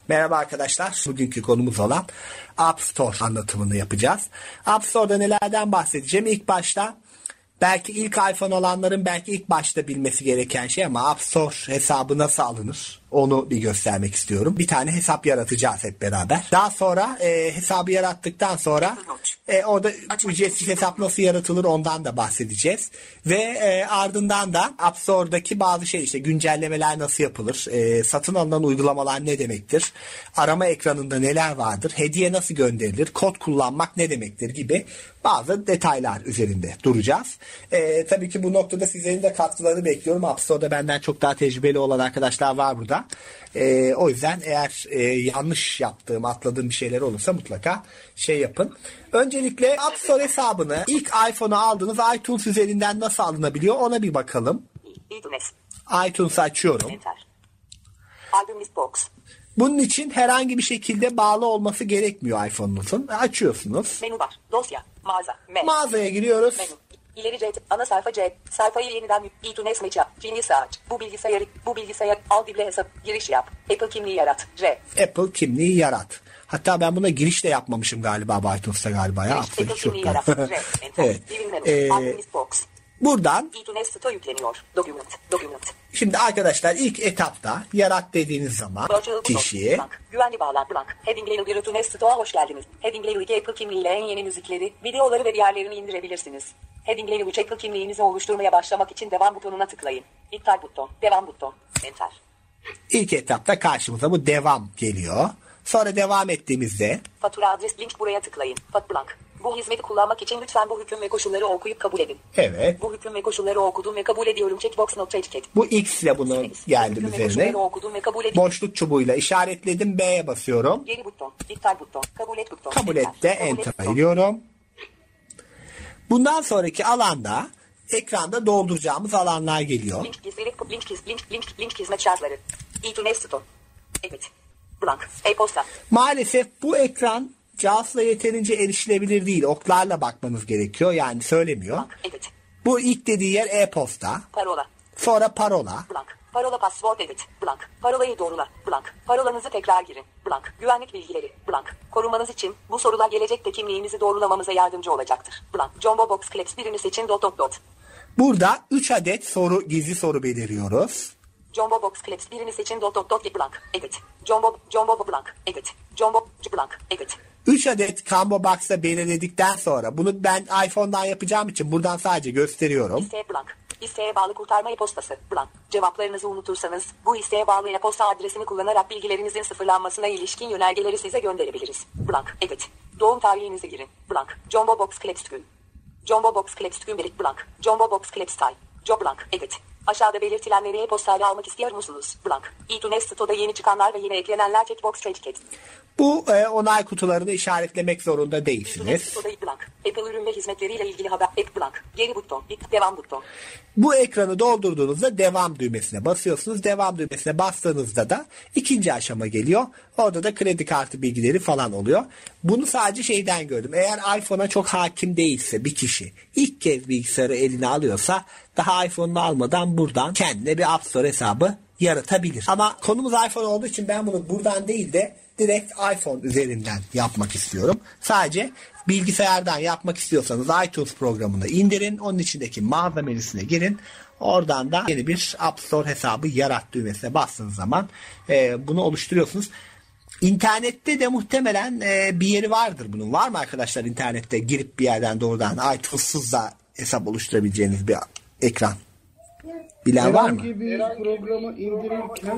Merhaba arkadaşlar. Bugünkü konumuz olan App Store anlatımını yapacağız. App Store'da nelerden bahsedeceğim? İlk başta belki ilk iPhone olanların belki ilk başta bilmesi gereken şey ama App Store hesabı nasıl alınır? Onu bir göstermek istiyorum. Bir tane hesap yaratacağız hep beraber. Daha sonra hesabı yarattıktan sonra orada ücretsiz hesap nasıl yaratılır ondan da bahsedeceğiz. Ve ardından da App Store'daki bazı işte güncellemeler nasıl yapılır? Satın alınan uygulamalar ne demektir? Arama ekranında neler vardır? Hediye nasıl gönderilir? Kod kullanmak ne demektir? Gibi bazı detaylar üzerinde duracağız. Tabii ki bu noktada sizlerin de katkılarını bekliyorum. App Store'da benden çok daha tecrübeli olan arkadaşlar var burada. O yüzden eğer yanlış yaptığım, atladığım bir şeyler olursa mutlaka yapın. Öncelikle App Store hesabını ilk iPhone'u aldığınız iTunes üzerinden nasıl alınabiliyor ona bir bakalım. iTunes'u açıyorum. Bunun için herhangi bir şekilde bağlı olması gerekmiyor iPhone'unuzun. Açıyorsunuz. Menü var. Dosya. Mağaza. Mağazaya giriyoruz. Menü. İleri C. Ana sayfa C. Sayfayı yeniden iTunes Media. Filmi aç. Bu bilgisayar Audible hesap. Giriş yap. Apple kimliği yarat. C. Apple kimliği yarat. Hatta ben buna giriş de yapmamışım galiba iTunes'ta galiba ya. Apple kimliği yarat. C. Evet. Box. Buradan iTunes Store yükleniyor. Document. Şimdi arkadaşlar ilk etapta yarat dediğiniz zaman kişiye güvenli bağlan blank. Heading Layer iTunes Store'a hoş geldiniz. Heading Layer 2 Apple kimliğiyle en yeni müzikleri, videoları ve diğerlerini indirebilirsiniz. Heading Layer 3 Apple kimliğinizi oluşturmaya başlamak için devam butonuna tıklayın. İptal buton, devam buton, enter. İlk etapta karşımıza bu devam geliyor. Sonra devam ettiğimizde fatura adres link buraya tıklayın. Blank. Bu hizmeti kullanmak için lütfen bu hüküm ve koşulları okuyup kabul edin. Evet. Bu hüküm ve koşulları okudum ve kabul ediyorum. Checkbox not etiket. Bu X ile bunu geldim üzerine. Boşluk çubuğuyla işaretledim. B'ye basıyorum. Geri buton, iptal buton, kabul et buton. Kabul et de enter'a giriyorum. Bundan sonraki alanda ekranda dolduracağımız alanlar geliyor. Link hizmet şartları. iTunes Store. Evet. Blank. E-posta. Maalesef bu ekran cihazla yeterince erişilebilir değil. Oklarla bakmanız gerekiyor. Yani söylemiyor. Blank. Evet. Bu ilk dediği yer e-posta. Parola. Sonra parola. Blank. Parola password edit. Blank. Parolayı doğrula. Blank. Parolanızı tekrar girin. Blank. Güvenlik bilgileri. Blank. Korumanız için bu sorular gelecekte kimliğinizi doğrulamamıza yardımcı olacaktır. Blank. Jumbo Box Clips birini seçin. Burada 3 adet gizli soru belirliyoruz. Jumbo Box Clips birini seçin. Blank. Evet. Jumbo Blank. Evet. Jumbo Blank. Evet. 3 adet combo box'ta belirledikten sonra bunu ben iPhone'dan yapacağım için buradan sadece gösteriyorum. İsteğe blank. İsteğe bağlı kurtarma e-postası blank. Cevaplarınızı unutursanız bu isteğe bağlı e-posta adresini kullanarak bilgilerinizin sıfırlanmasına ilişkin yönergeleri size gönderebiliriz. Blank. Evet. Doğum tarihinizi girin. Blank. Jumbo Box Clips gün. Jumbo Box Clips gün belik blank. Jumbo Box Clips tay. Blank. Evet. Aşağıda belirtilenleri e-postayla almak istiyor musunuz? Blank. iTunes Store'da yeni çıkanlar ve yeni eklenenler checkbox etiket. Bu onay kutularını işaretlemek zorunda değilsiniz. Apple ürün ve hizmetleriyle ilgili haber. Blank. Geri buton. Devam buton. Bu ekranı doldurduğunuzda devam düğmesine basıyorsunuz. Devam düğmesine bastığınızda da ikinci aşama geliyor. Orada da kredi kartı bilgileri falan oluyor. Bunu sadece şeyden gördüm. Eğer iPhone'a çok hakim değilse bir kişi ilk kez bilgisayarı eline alıyorsa daha iPhone'unu almadan buradan kendine bir App Store hesabı yaratabilir. Ama konumuz iPhone olduğu için ben bunu buradan değil de direkt iPhone üzerinden yapmak istiyorum. Sadece bilgisayardan yapmak istiyorsanız iTunes programını indirin. Onun içindeki mağaza menüsüne girin. Oradan da yeni bir App Store hesabı yarat düğmesine bastığınız zaman bunu oluşturuyorsunuz. İnternette de muhtemelen bir yeri vardır bunun. Var mı arkadaşlar internette girip bir yerden doğrudan iTunes'suz da hesap oluşturabileceğiniz bir ekran? Bilen var mı? Herhangi bir programı indirirken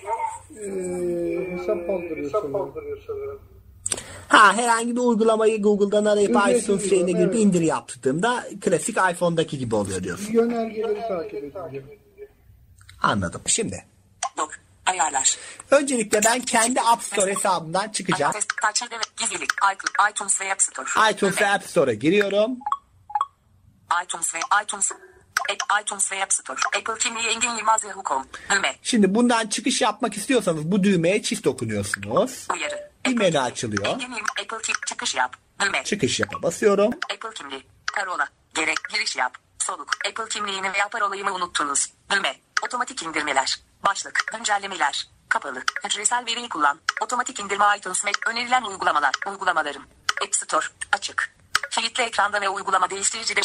hesap aldırıyor sanırım. Herhangi bir uygulamayı Google'dan arayıp iTunes şeyine girip indir yaptığımda klasik iPhone'daki gibi oluyor diyorsun. Yönergeleri takip edeceğim. Anladım. Şimdi. Ayarlar. Öncelikle ben kendi App Store hesabımdan çıkacağım. Gizlilik. iTunes ve App Store. iTunes ve App Store'a giriyorum. iTunes ve App Store. Apple kimliği Engin Yılmaz Yahoo.com. Düğme. Şimdi bundan çıkış yapmak istiyorsanız bu düğmeye çift dokunuyorsunuz. Uyarı. Bir menü açılıyor. Apple çıkış yap. Düğme. Çıkış yapa basıyorum. Apple kimliği. Parola. Giriş yap. Soluk. Apple kimliğini veya parolayı mı unuttunuz? Düğme. Otomatik indirmeler. Başlık. Güncellemeler. Kapalı. Hücresel veriyi kullan. Otomatik indirme iTunes Mac. Önerilen uygulamalar. Uygulamalarım. App Store. Açık. Kilitli ekranda ve uygulama değiştiricide.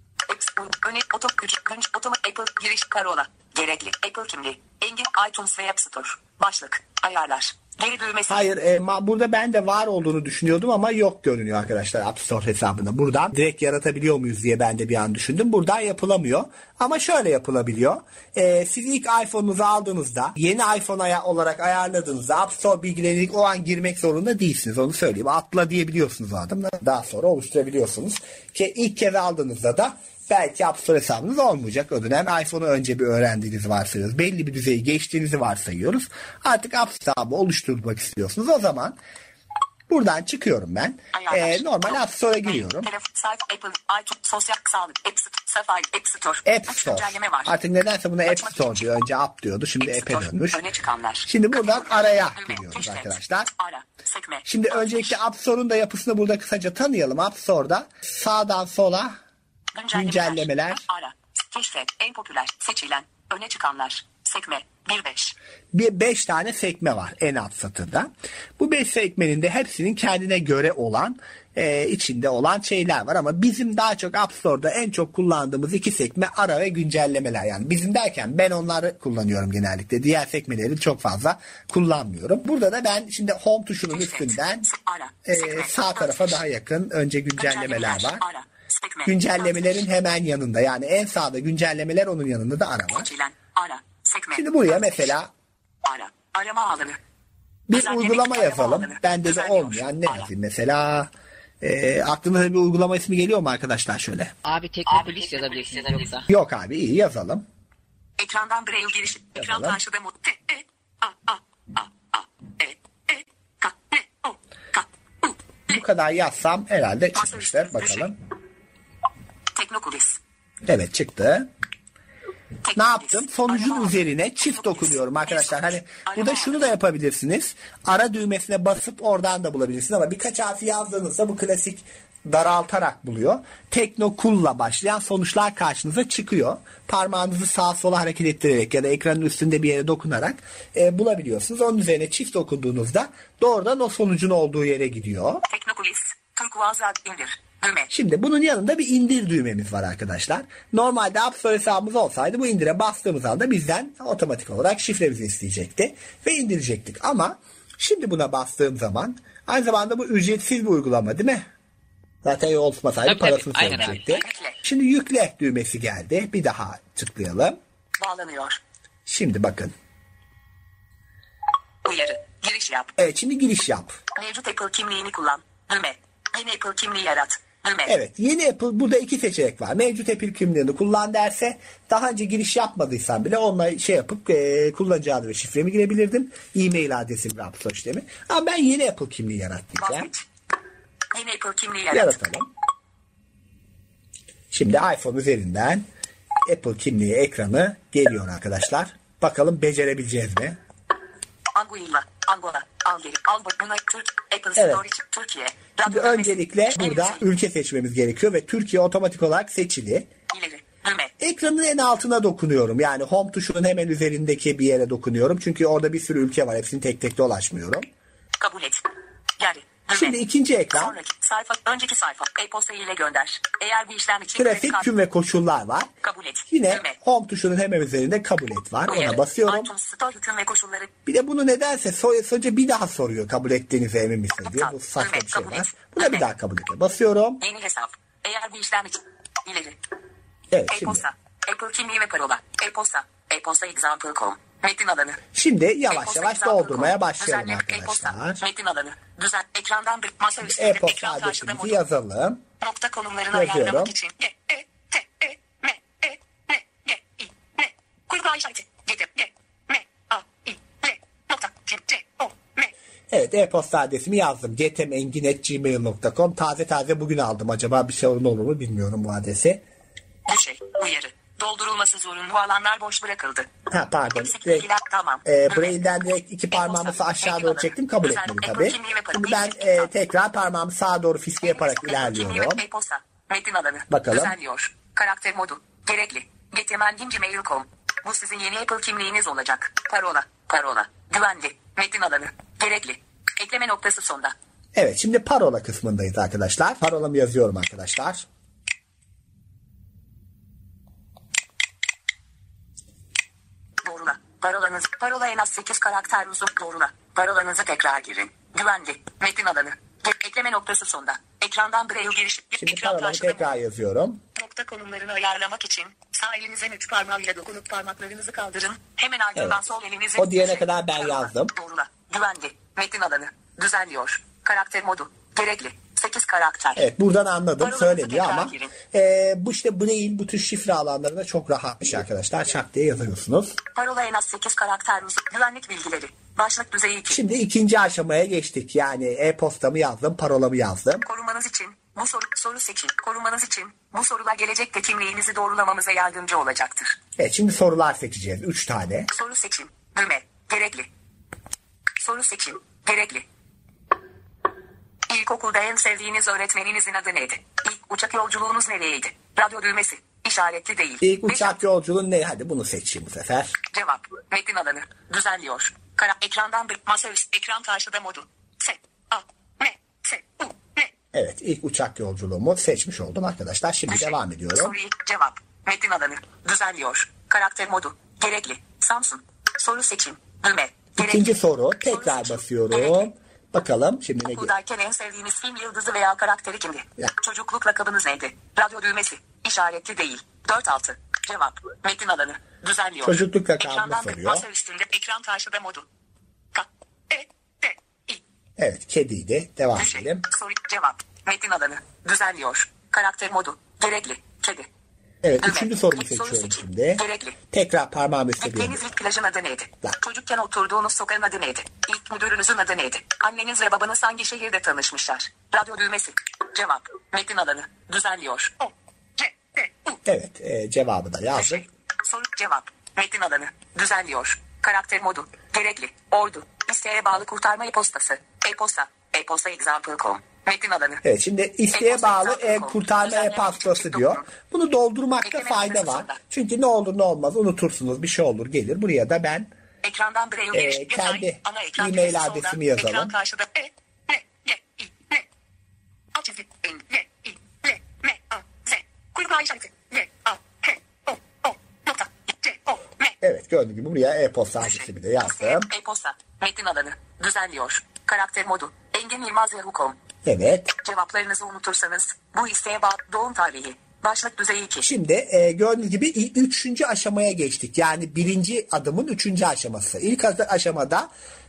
Apple giriş parola. Gerekli. Apple kimliği. Engin iTunes ve App Store. Başlık. Ayarlar. Geri düğmesi. Hayır, burada ben de var olduğunu düşünüyordum ama yok görünüyor arkadaşlar App Store hesabında. Buradan direkt yaratabiliyor muyuz diye ben de bir an düşündüm. Buradan yapılamıyor. Ama şöyle yapılabiliyor. Siz ilk iPhone'unuzu aldığınızda, yeni iPhone olarak ayarladığınızda App Store bilgilerini o an girmek zorunda değilsiniz. Onu söyleyeyim. Atla diyebiliyorsunuz o adımda. Daha sonra oluşturabiliyorsunuz. Ki ilk kez aldığınızda da belki App Store hesabınız olmayacak. O dönem iPhone'u önce bir öğrendiğinizi varsayıyoruz. Belli bir düzeyi geçtiğinizi varsayıyoruz. Artık App Store hesabı oluşturmak istiyorsunuz. O zaman buradan çıkıyorum ben. Normal App Store'a giriyorum. App Store. Artık nedense buna App Store diyor. Önce App diyordu. Şimdi App'e dönmüş. Şimdi buradan araya giriyoruz arkadaşlar. Şimdi öncelikle App Store'un da yapısını burada kısaca tanıyalım. App Store'da sağdan sola güncellemeler. Ara. Keşfet. En popüler. Seçilen. Öne çıkanlar. Sekme. 1-5. 5 tane sekme var en alt satırda. Bu 5 sekmenin de hepsinin kendine göre olan içinde olan şeyler var ama bizim daha çok App Store'da en çok kullandığımız 2 sekme ara ve güncellemeler. Yani bizim derken ben onları kullanıyorum genellikle. Diğer sekmeleri çok fazla kullanmıyorum. Burada da ben şimdi Home tuşunun üstünden sağ tarafa daha yakın önce güncellemeler var. Güncellemelerin hemen yanında, yani en sağda güncellemeler, onun yanında da ara var. Şimdi buraya mesela arama alanı. Bir uygulama yazalım. Bende de olmayan ne yazayım mesela? Aklınıza bir uygulama ismi geliyor mu arkadaşlar şöyle? Abi Teknopolis yazabilirsiniz yoksa. Yok abi, iyi yazalım. Ekrandan Braille girişi. Ekran karşıda mod. Bu kadar yazsam herhalde çıkmıştır. Bakalım. Teknopolis. Evet, çıktı. Ne yaptım? Sonucun üzerine çift dokunuyorum arkadaşlar. Hani burada şunu da yapabilirsiniz. Ara düğmesine basıp oradan da bulabilirsiniz ama birkaç harfi yazdığınızda bu klasik daraltarak buluyor. Teknokul'la başlayan sonuçlar karşınıza çıkıyor. Parmağınızı sağa sola hareket ettirerek ya da ekranın üstünde bir yere dokunarak bulabiliyorsunuz. Onun üzerine çift dokunduğunuzda doğrudan o sonucun olduğu yere gidiyor. Teknopolis. Turkuaz ad indir. Düğme. Şimdi bunun yanında bir indir düğmemiz var arkadaşlar. Normalde App Store hesabımız olsaydı bu indire bastığımız anda bizden otomatik olarak şifremizi isteyecekti ve indirecektik. Ama şimdi buna bastığım zaman aynı zamanda bu ücretsiz bir uygulama değil mi? Zaten olmasaydı parasını söyleyecekti. Şimdi yükle düğmesi geldi. Bir daha tıklayalım. Bağlanıyor. Şimdi bakın. Uyarı. Giriş yap. Evet, şimdi giriş yap. Mevcut Apple kimliğini kullan. Düğme. Yeni Apple kimliği yarat. Düğme. Evet, yeni Apple, burada 2 seçenek var. Mevcut Apple kimliğini kullan derse daha önce giriş yapmadıysan bile onunla şey yapıp kullanıcı adı ve şifremi girebilirdim. E-mail adresim ve App Store işlemi. Ama ben yeni Apple kimliği yarat diyeceğim. Yeni Apple kimliği yarat. Yaratalım. Şimdi iPhone üzerinden Apple kimliği ekranı geliyor arkadaşlar. Bakalım becerebileceğiz mi? Angola, Algeri, Albanya, Apple Store, Türkiye. Şimdi öncelikle burada ülke seçmemiz gerekiyor ve Türkiye otomatik olarak seçili. İleri, düğme. Ekranın en altına dokunuyorum. Yani Home tuşunun hemen üzerindeki bir yere dokunuyorum. Çünkü orada bir sürü ülke var. Hepsini tek tek dolaşmıyorum. Kabul et. Geri. Şimdi ikinci ekran. Sonraki sayfa, önceki sayfa. E-posta ile gönder. Eğer bir işlem için Trafik, tüm ve koşullar var. Kabul et. Yine Düğme. Home tuşunun hemen üzerinde kabul et var. Uyarı. Ona basıyorum. iTunes Store hüküm ve koşulları. Bir de bunu nedense sonuca bir daha soruyor. Kabul ettiğinize emin misiniz diye. Bu saçma bir şey var. Buna bir daha kabul et. Basıyorum. Yeni hesap. Eğer bir işlem için. İleri. Evet, şimdi. E-posta. Apple kimliği ve parola. E-posta. E-posta example.com. Metin alanı. Şimdi yavaş yavaş doldurmaya başlayalım Düzenle arkadaşlar. E-posta. Metin alanı. Düzen. Ekrandan bir masa üstünde. E-posta Ekran karşıda adresimizi modu. yazalım. Nokta konumlarını Yazıyorum. ayarlamak için. Kurgu işareti. Evet, e-posta adresimi yazdım. gtmengin@gmail.com. Taze bugün aldım. Acaba bir sorun olur mu bilmiyorum bu adresi. Uyarı. Doldurulması zorunlu alanlar boş bırakıldı. Ha, pardon. Tamam. Braille'den direkt 2 parmağımı aşağı doğru çektim. Kabul etmedi tabii. Şimdi ben tekrar parmağımı sağa doğru fiske yaparak ilerliyorum. E-posta. Metin alanı. Bakalım. Düzenliyor. Karakter modu. Gerekli. gtmengin@gmail.com. Bu sizin yeni Apple kimliğiniz olacak. Parola. Güvenli. Metin alanı. Gerekli. Ekleme noktası sonda. Evet, şimdi parola kısmındayız arkadaşlar. Parolamı yazıyorum arkadaşlar. Doğrula. Parola en az 8 karakter uzun. Doğrula. Parolanızı tekrar girin. Güvenli. Metin alanı. Ekleme noktası sonda. Ekrandan Braille giriş. Şimdi parolamı tekrar yazıyorum. Nokta konumlarını ayarlamak için sağ elinizin 3 parmağıyla dokunup parmaklarınızı kaldırın. Hemen ardından Evet. sol elinizin... O diyene kadar ben yazdım. Doğrula. Güvenli. Metin alanı. Düzenliyor. Karakter modu. Gerekli. 8 karakter. Evet, buradan anladım, Parolanızı söyleniyor tekrar ama girin. bu işte Braille bu tür şifre alanlarında çok rahatmış arkadaşlar. Çak diye yazıyorsunuz. Parola en az 8 karakter uzun. Güvenlik bilgileri. Başlık düzeyi 2. Şimdi ikinci aşamaya geçtik. Yani e-postamı yazdım, parolamı yazdım. Korumanız için bu soru seçin. Korumanız için bu sorular gelecekte kimliğinizi doğrulamamıza yardımcı olacaktır. Evet, şimdi sorular seçeceğiz. 3 tane. Soru seçim. Düğme. Gerekli. Soru seçim. Gerekli. İlkokulda en sevdiğiniz öğretmeninizin adı neydi? İlk uçak yolculuğunuz nereyeydi? Radyo düğmesi. İşaretli değil. İlk uçak yolculuğu ne? Hadi bunu seçeyim bu sefer. Cevap. Metin alanı. Düzenliyor. Ekrandan bir masaüstü ekran karşıda modu. S. A. M. S. U. N. Evet, ilk uçak yolculuğumu seçmiş oldum arkadaşlar. Şimdi devam ediyorum. Soruyu cevap. Metin alanı. Düzenliyor. Karakter modu. Gerekli. Samsun. Soru seçim. Düğme. Gerekli. İkinci soru. Tekrar seçim. basıyorum. Gerekli. Bakalım şimdi ne geliyor? Okuldayken en sevdiğiniz film yıldızı veya karakteri kimdi? Ya. Çocukluk lakabınız neydi? Radyo düğmesi. İşaretli değil. 4-6. Cevap. Metin alanı. Düzenliyor. Çocukluk lakabını Ekrandan soruyor. masa üstünde ekran karşıda modu. K. E. D. İ. Evet, kediydi. Devam Düşe. edelim. Soru cevap. Metin alanı. Düzenliyor. Karakter modu. Gerekli. Kedi. Evet, Düğme. üçüncü sorumu Soru seçiyorum seçim. şimdi. Gerekli. Tekrar parmağımı üstüne Gittiğiniz ilk plajın adı neydi? Lan. Çocukken oturduğunuz sokağın adı neydi? İlk müdürünüzün adı neydi? Anneniz ve babanız hangi şehirde tanışmışlar? Radyo düğmesi. Cevap. Metin alanı. Düzenliyor. O. C. D. U. Evet, cevabı da yazdık. Şey. Soru cevap. Metin alanı. Düzenliyor. Karakter modu. Gerekli. Ordu. İsteğe bağlı kurtarma e-postası. E-posta. E-posta.example.com. Metin alanı. Evet, şimdi isteğe E-posta bağlı example.com. kurtarma Düzenleme e-pastası küçük diyor. dokunun. Bunu doldurmakta Ekleme fayda noktası var. sonda. Çünkü ne olur ne olmaz unutursunuz, bir şey olur gelir. Buraya da ben Ekrandan Braille giriş. kendi Detay. Ana ekran e-mail köşesi adresimi solda. yazalım. Ekran karşıda. E. N. G. I. N. Alt çizgi. N. G. I. L. M. A. S. Kuyruklu ay işareti. L. A. H. O. O. Nokta. C. O. M. evet, gördüğünüz gibi buraya e-posta adresimi de yazdım. E-posta. Metin alanı. Düzenliyor. Karakter modu. Engin Yılmaz Yahoo.com. Evet. Cevaplarınızı unutursanız bu isteğe bağlı doğum tarihi. Başlık düzeyi 2. Şimdi gördüğünüz gibi üçüncü aşamaya geçtik. Yani birinci adımın üçüncü aşaması. İlk aşamada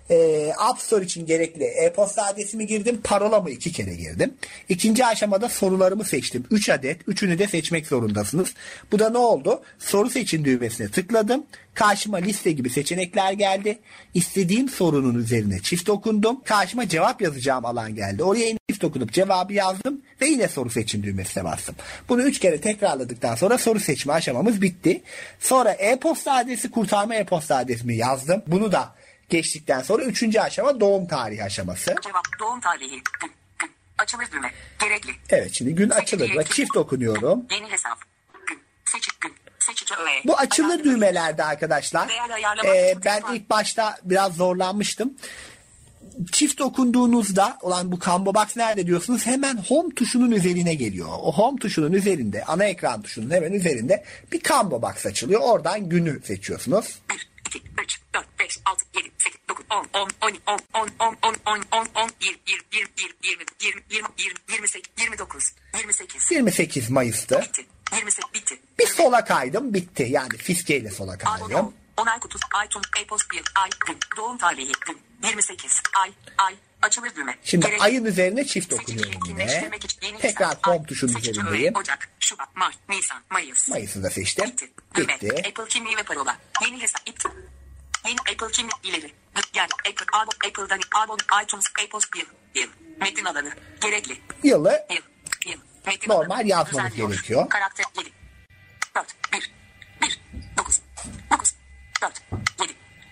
App Store için gerekli e-posta adresimi girdim. Parolamı 2 kere girdim. İkinci aşamada sorularımı seçtim. 3 adet. Üçünü de seçmek zorundasınız. Bu da ne oldu? Soru seçin düğmesine tıkladım. Karşıma liste gibi seçenekler geldi. İstediğim sorunun üzerine çift dokundum. Karşıma cevap yazacağım alan geldi. Oraya yine çift dokunup cevabı yazdım ve yine soru seçin düğmesine bastım. Bunu 3 kere tekrarladıktan sonra soru seçme aşamamız bitti. Sonra e-posta adresi, kurtarma e-posta adresimi yazdım. Bunu da geçtikten sonra 3. aşama doğum tarihi aşaması. Cevap doğum tarihi. Gün. Açılır düğme. Gerekli. Evet, şimdi gün açılır ve çift dokunuyorum. Yeni hesap. Gün. Seçik gün. Seçici öğe. Bu açılır düğmelerde arkadaşlar. Ben ilk başta biraz zorlanmıştım. Çift dokunduğunuzda olan bu combo box nerede diyorsunuz, hemen home tuşunun üzerine geliyor. O home tuşunun üzerinde, ana ekran tuşunun hemen üzerinde bir combo box açılıyor. Oradan günü seçiyorsunuz. 1, 2, 3, 4, 5, 6, 7, 8, 9, 10, 10, 12, 10, 10, 10, 10, 10, 10, 10, 20, 20, 20, 20, 20, 28, 29, 28. 28 Mayıs'tı. Bitti. 28 bitti. Bir sola kaydım, bitti. Yani fiskeyle sola kaydım. Onay kutusu. iTunes. E-post 1. Ay. Gün. Doğum tarihi. Gün. 28. Ay. Açılır düğme. Şimdi Gerekli. ayın üzerine çift Seçiciyi dokunuyorum yine. etkinleştirmek için yeni Tekrar hesap. home Ay. tuşunun Seçici üzerindeyim. öğe. Ocak. Şubat. Mart. Nisan. Mayıs. Mayıs'ı da seçtim. Bitti. Düğme. Bitti. Apple kimliği ve parola. Yeni hesap. İptal. Yeni Apple kimlik ileri. Yani Apple'dan iTunes. E-post 1. Metin alanı. Gerekli. Yılı Yıl. Metin normal alanı. yazmanız Düzenliyor. gerekiyor. Karakter 7. 4. 1. 9. 4. 7.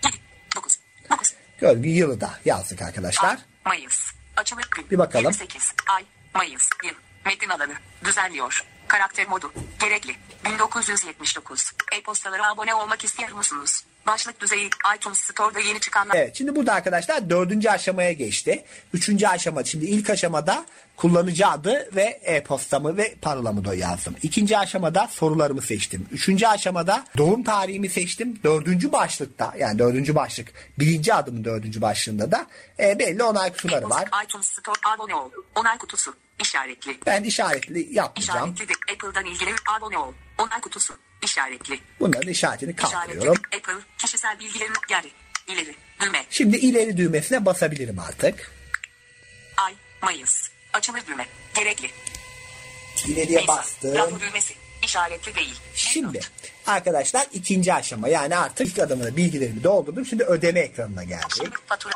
9. gördüğünüz gibi yılı da yazdık arkadaşlar. Mayıs. Açılır gün. Bir bakalım. 28. Ay. Mayıs. Yıl. Metin alanı. Düzenliyor. Karakter modu. Gerekli. 1979. E-postalara abone olmak istiyor musunuz? Başlık düzeyi iTunes Store'da yeni çıkanlar. Evet, şimdi burada arkadaşlar 4. aşamaya geçti. 3. aşama, şimdi ilk aşamada kullanıcı adı ve e-postamı ve parolamı da yazdım. 2. aşamada sorularımı seçtim. 3. aşamada doğum tarihimi seçtim. 4. başlıkta, yani 4. başlık 1. adımın 4. başlığında da belli onay kutuları var. iTunes Store abone ol. Onay kutusu işaretli. Ben işaretli yapmayacağım. İşaretli de Apple'dan ilgili abone ol. Onay kutusu işaretli. Bunların işaretini İşaretli kaldırıyorum. Apple kişisel bilgilerin geri ileri düğme. Şimdi ileri düğmesine basabilirim artık. Ay Mayıs açılır düğme gerekli. İleriye Nisan, bastım. radyo düğmesi işaretli değil. Şimdi arkadaşlar 2. aşama, yani artık ilk adımda bilgilerimi doldurdum. Şimdi ödeme ekranına geldik. Şimdi fatura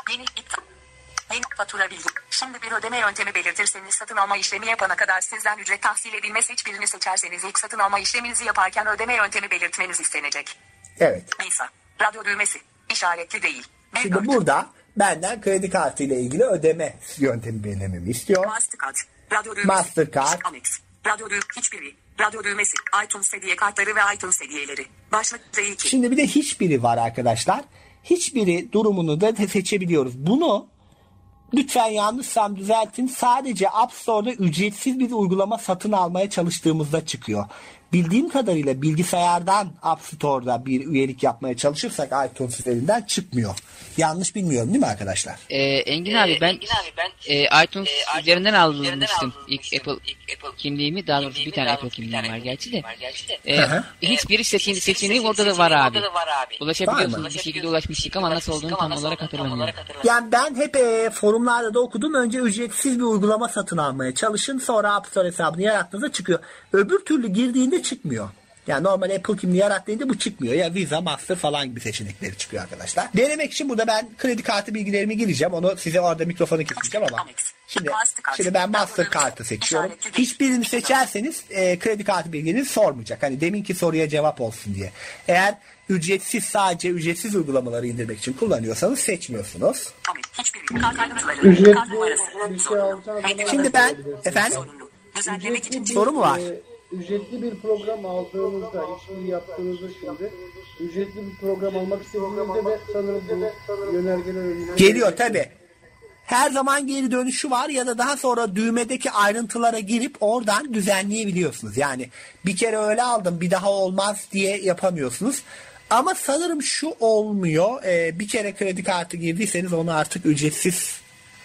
yeni fatura bilgi. Şimdi bir ödeme yöntemi belirtirseniz satın alma işlemi yapana kadar sizden ücret tahsil edilmez, hiçbirini seçerseniz ilk satın alma işleminizi yaparken ödeme yöntemi belirtmeniz istenecek. Evet. Nisan radyo düğmesi işaretli değil. Şimdi burada benden kredi kartı ile ilgili ödeme yöntemi belirlememi istiyor. Mastercard radyo düğmesi. Mastercard. Amex radyo düğmesi hiçbiri. Radyo düğmesi iTunes hediye kartları ve iTunes hediyeleri. Başlık Z2. Şimdi bir de hiçbiri var arkadaşlar. Hiçbiri durumunu da seçebiliyoruz. Bunu lütfen yanlışsam düzeltin. Sadece App Store'da ücretsiz bir uygulama satın almaya çalıştığımızda çıkıyor. Bildiğim kadarıyla bilgisayardan App Store'da bir üyelik yapmaya çalışırsak iTunes üzerinden çıkmıyor. Yanlış bilmiyorum değil mi arkadaşlar? Engin abi ben iTunes üzerinden almıştım ilk Apple kimliğimi. Daha doğrusu bir tane Apple kimliğim var gerçi de. Hiçbir seçeneği orada da var abi. Ulaşabiliyorsunuz, bir şekilde ulaşmıştık ama nasıl olduğunu tam olarak hatırlamıyorum. Yani ben hep forumlarda da okudum. Önce ücretsiz bir uygulama satın almaya çalışın. Sonra App Store hesabını yarattığınızda çıkıyor. Öbür türlü girdiğinde çıkmıyor. Yani normal Apple kimliği yarattığında bu çıkmıyor. Ya Visa, Master falan gibi seçenekleri çıkıyor arkadaşlar. Denemek için burada ben kredi kartı bilgilerimi gireceğim. Onu size orada mikrofonu keseceğim ama. Şimdi ben Mastercard'ı seçiyorum. Hiçbirini seçerseniz kredi kartı bilgileriniz sormayacak. Hani deminki soruya cevap olsun diye. Eğer ücretsiz, sadece ücretsiz uygulamaları indirmek için kullanıyorsanız seçmiyorsunuz. Ücretli bir şey alacağım zaman Şimdi ben efendim soru mu var? Ücretli bir program aldığınızda, işbirliği yaptığınızda şimdi ücretli bir program almak istediğinizde de sanırım bu yönergeler önüne geliyor tabi. Her zaman geri dönüşü var ya da daha sonra düğmedeki ayrıntılara girip oradan düzenleyebiliyorsunuz. Yani bir kere öyle aldım bir daha olmaz diye yapamıyorsunuz. Ama sanırım şu olmuyor. Bir kere kredi kartı girdiyseniz onu artık ücretsiz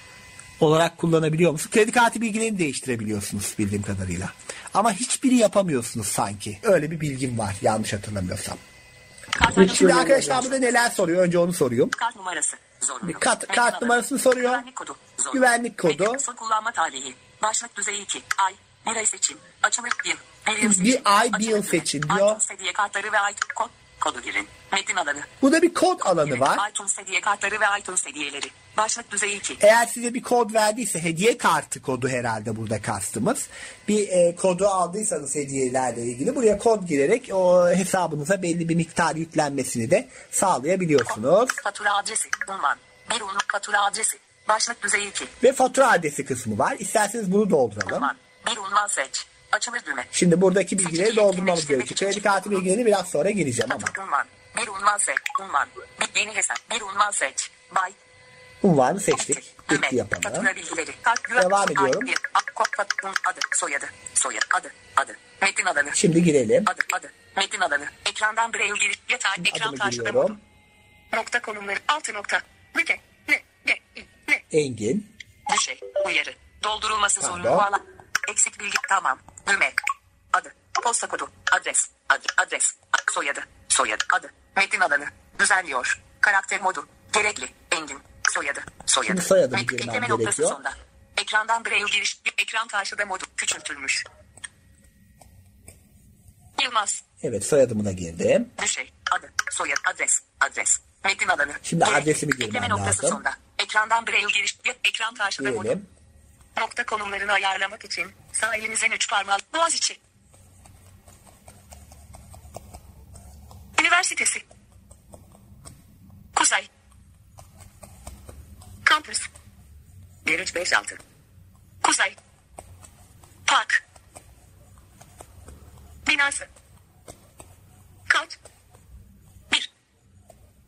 olarak kullanabiliyor musunuz? Kredi kartı bilgilerini değiştirebiliyorsunuz bildiğim kadarıyla. Ama hiçbiri yapamıyorsunuz sanki. Öyle bir bilgim var yanlış hatırlamıyorsam. Şimdi arkadaşlar burada neler soruyor? Önce onu sorayım. Kart numarası. Zorunlu. Kart numarasını soruyor. Güvenlik kodu. Zorunlu. Güvenlik kodu. Son kullanma tarihi. Başlık düzeyi 2. Ay. Bir ay seçim. Açılır yıl. Bir ay bir yıl seçin diyor. iTunes hediye kartları ve iTunes kodu girin. Metin alanı. Burada bir kod alanı var. iTunes hediye kartları ve iTunes hediyeleri. Başlık düzeyi 2. Eğer size bir kod verdiyse hediye kartı kodu herhalde burada kastımız. Bir kodu aldıysanız hediyelerle ilgili buraya kod girerek o hesabınıza belli bir miktar yüklenmesini de sağlayabiliyorsunuz. Fatura adresi. Unvan. Bir unluk fatura adresi. Başlık düzeyi 2. Ve fatura adresi kısmı var. İsterseniz bunu dolduralım. Unvan. Bir unvan seç. Açılır düğme. Şimdi buradaki bilgileri doldurmamız gerekiyor. Kredi kartı bilgilerini biraz sonra gireceğim ama. Unvan. Bir unvan seç. Unvan. Bir yeni hesap. Bir unvan seç. Bay. Unvanı seçtik. Bitti yapalım. Fatura bilgileri. Devam ediyorum. Adı. Soyadı. Adı. Metin alanı. Şimdi girelim. Adı. Metin alanı. Ekrandan braille giriş. Yatay. Ekran Adımı karşıda giriyorum. modu. Nokta konumları. Altı nokta. Müke. Ne. Engin. Düşey. Uyarı. Doldurulması Pardon. zorunlu bağla. Eksik bilgi. Tamam. Düğme. Adı. Posta kodu. Adres. Adres. Soyadı. Adı. Metin alanı. Düzenliyor. Karakter modu. Gerekli. Engin. Soyadı. Şimdi soyadımı Ekleme girmem noktası gerekiyor. sonda. Ekrandan braille giriş. Ekran karşıda modu. Küçültülmüş. Yılmaz. Evet, soyadımı da girdim. Düşey. Adı. Soyad. Adres. Metin alanı. Şimdi Gerekli. adresimi girmem Ekleme noktası lazım. sonda. Ekrandan braille giriş. Ekran karşıda modu. Girelim. Nokta konumlarını ayarlamak için sağ elinizin 3 parmağı Boğaziçi. Üniversitesi. Kuzey. Kampüs. 1356. Kuzey. Park. Binası. Kat. 1.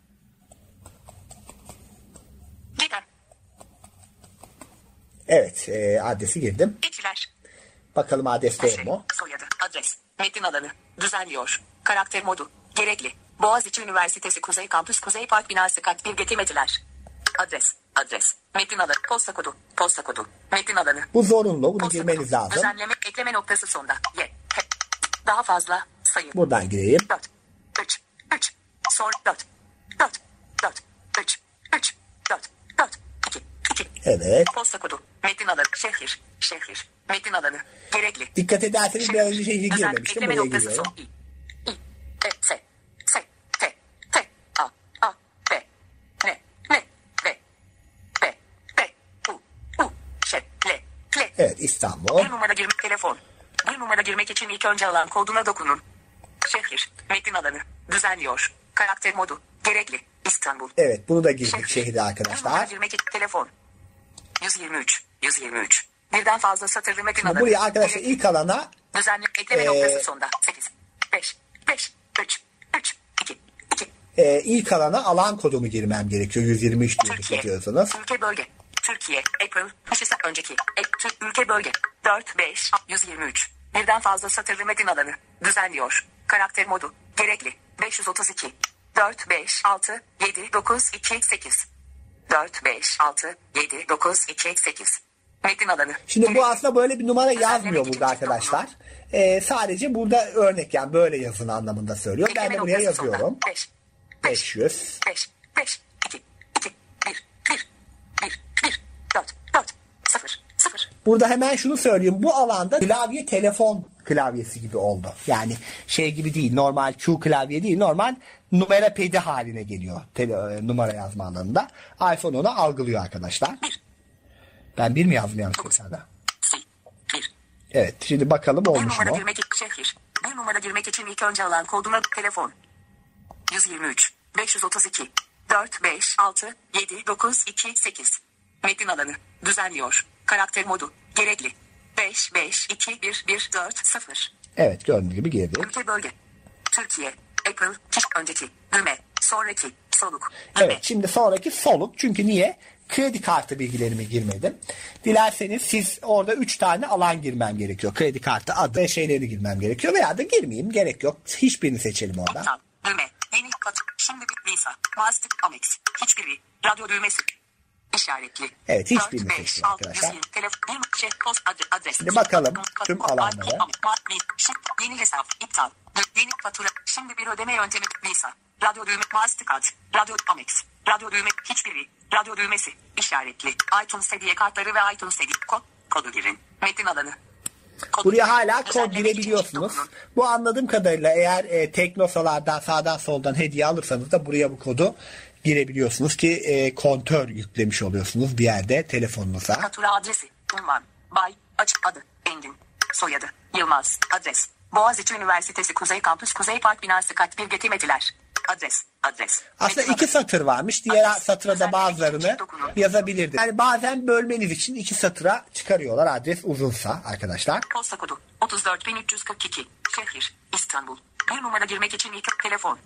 Evet, adresi girdim. Etkiler. Bakalım adres doğru mu? Soyadı. Adres. Metin alanı. Düzenliyor. Karakter modu. Gerekli. Boğaziçi Üniversitesi Kuzey Kampüs Kuzey Park binası kat 1 getirmediler. Adres. Adres. Metin alanı. Posta kodu. Posta kodu. Metin alanı. Bu zorunlu. Bunu Posta girmeniz kodu. lazım. Düzenleme. Ekleme noktası sonda. Y. H. Daha fazla. Sayı. Buradan gireyim. 4. 3. 3. Sor. 4. 4. 4. 3. 3. 4. 4. 2. 2. Evet. Posta kodu. Metin alanı. Şehir. Şehir. Metin alanı. Gerekli. Dikkat ederseniz biraz önce şehri girmemiştim. Ekleme Buraya noktası giriyorum. son. İ. E. S. S. T. T. A. A. B. N. N. B. B. B. U. U. Ş. L. L. Evet, İstanbul. Bir numara girmek telefon. Bir numara girmek için ilk önce alan koduna dokunun. Şehir. Metin alanı. Düzenliyor. Karakter modu. Gerekli. İstanbul. Evet, bunu da girdik şehirde Bir numara arkadaşlar. girmek için telefon. 123. 123. Birden fazla satırlı metin Şimdi alanı. buraya arkadaşlar Gerekli. ilk alana Düzenli ekleme noktası sonda. 8. 5. 5. 3. 3. 2. 2. ilk alana alan kodumu girmem gerekiyor. 123 diye Türkiye. yapıyorsunuz. Ülke bölge. Türkiye. April. Kışısı önceki. Ülke bölge. 4. 5. 123. Birden fazla satırlı metin alanı. Düzenliyor. Karakter modu. Gerekli. 532. 4. 5. 6. 7. 9. 2. 8. 4. 5. 6. 7. 9. 2. 8. Metin alanı. Şimdi bu aslında böyle bir numara yazmıyor burada arkadaşlar. Sadece burada örnek, yani böyle yazın anlamında söylüyor. Ben de buraya yazıyorum. 5. 500. 5. 5. 2. 2. 1. 1. 1. 1. 4. 4. 0. 0. Burada hemen şunu söyleyeyim. Bu alanda klavye telefon klavyesi gibi oldu. Yani şey gibi değil. Normal Q klavye değil. Normal numara pedi haline geliyor. Numara yazma alanında. iPhone onu algılıyor arkadaşlar. Ben bir mi yazdım yanlışlıkla? 1. Evet. Şimdi bakalım Bir olmuş numara mu? girmek için şehir. Bir numara girmek için ilk önce alan koduna telefon. 123. 532. 4. 5. 6. 7. 9. 2. 8. Metin alanı. Düzenliyor. Karakter modu. Gerekli. 5. 5. 2. 1. 1. 4. 0. Evet, gördüğünüz gibi girdi. Ülke bölge. Türkiye. April. Önceki. Düğme. Sonraki. Soluk. Düğme. Evet, şimdi sonraki soluk. Çünkü niye? Kredi kartı bilgilerimi girmedim. Dilerseniz siz orada 3 tane alan girmem gerekiyor. Kredi kartı adı ve şeyleri girmem gerekiyor. Veya da girmeyeyim, gerek yok. Hiçbirini seçelim orada. İptal. Düğme. Yeni kat. Şimdi bir Visa. Master. Amex. Hiçbiri. Radyo düğmesi. İşaretli. Evet, hiçbirini 4, 5, seçtim 6, arkadaşlar. 120, telefon, şey, post, adres. Şimdi bakalım tüm alanlara. Yeni hesap, iptal. Yeni fatura. Şimdi bir ödeme yöntemi. Visa. Radyo düğme, Mastercard. Radyo Amex. Radyo düğme, hiçbiri. Radyo düğmesi. İşaretli. iTunes hediye kartları ve iTunes hediye. Kodu girin. Metin alanı. Buraya hala kod girebiliyorsunuz. Bu anladığım kadarıyla eğer Teknosalardan sağdan soldan hediye alırsanız da buraya bu kodu girebiliyorsunuz ki kontör yüklemiş oluyorsunuz bir yerde telefonunuza. Fatura adresi. Unvan. Bay. Açık adı. Engin. Soyadı. Yılmaz. Adres. Boğaziçi Üniversitesi Kuzey Kampüs Kuzey Park binası kat 1 getirmediler. Adres. Adres. Aslında Metin 2 adı. satır varmış. Diğer Adres. satıra da bazılarını Dokunun. yazabilirdi. Yani bazen bölmeniz için 2 satıra çıkarıyorlar adres uzunsa arkadaşlar. Posta kodu 34342. Şehir İstanbul. Bir numara girmek için ilk telefon.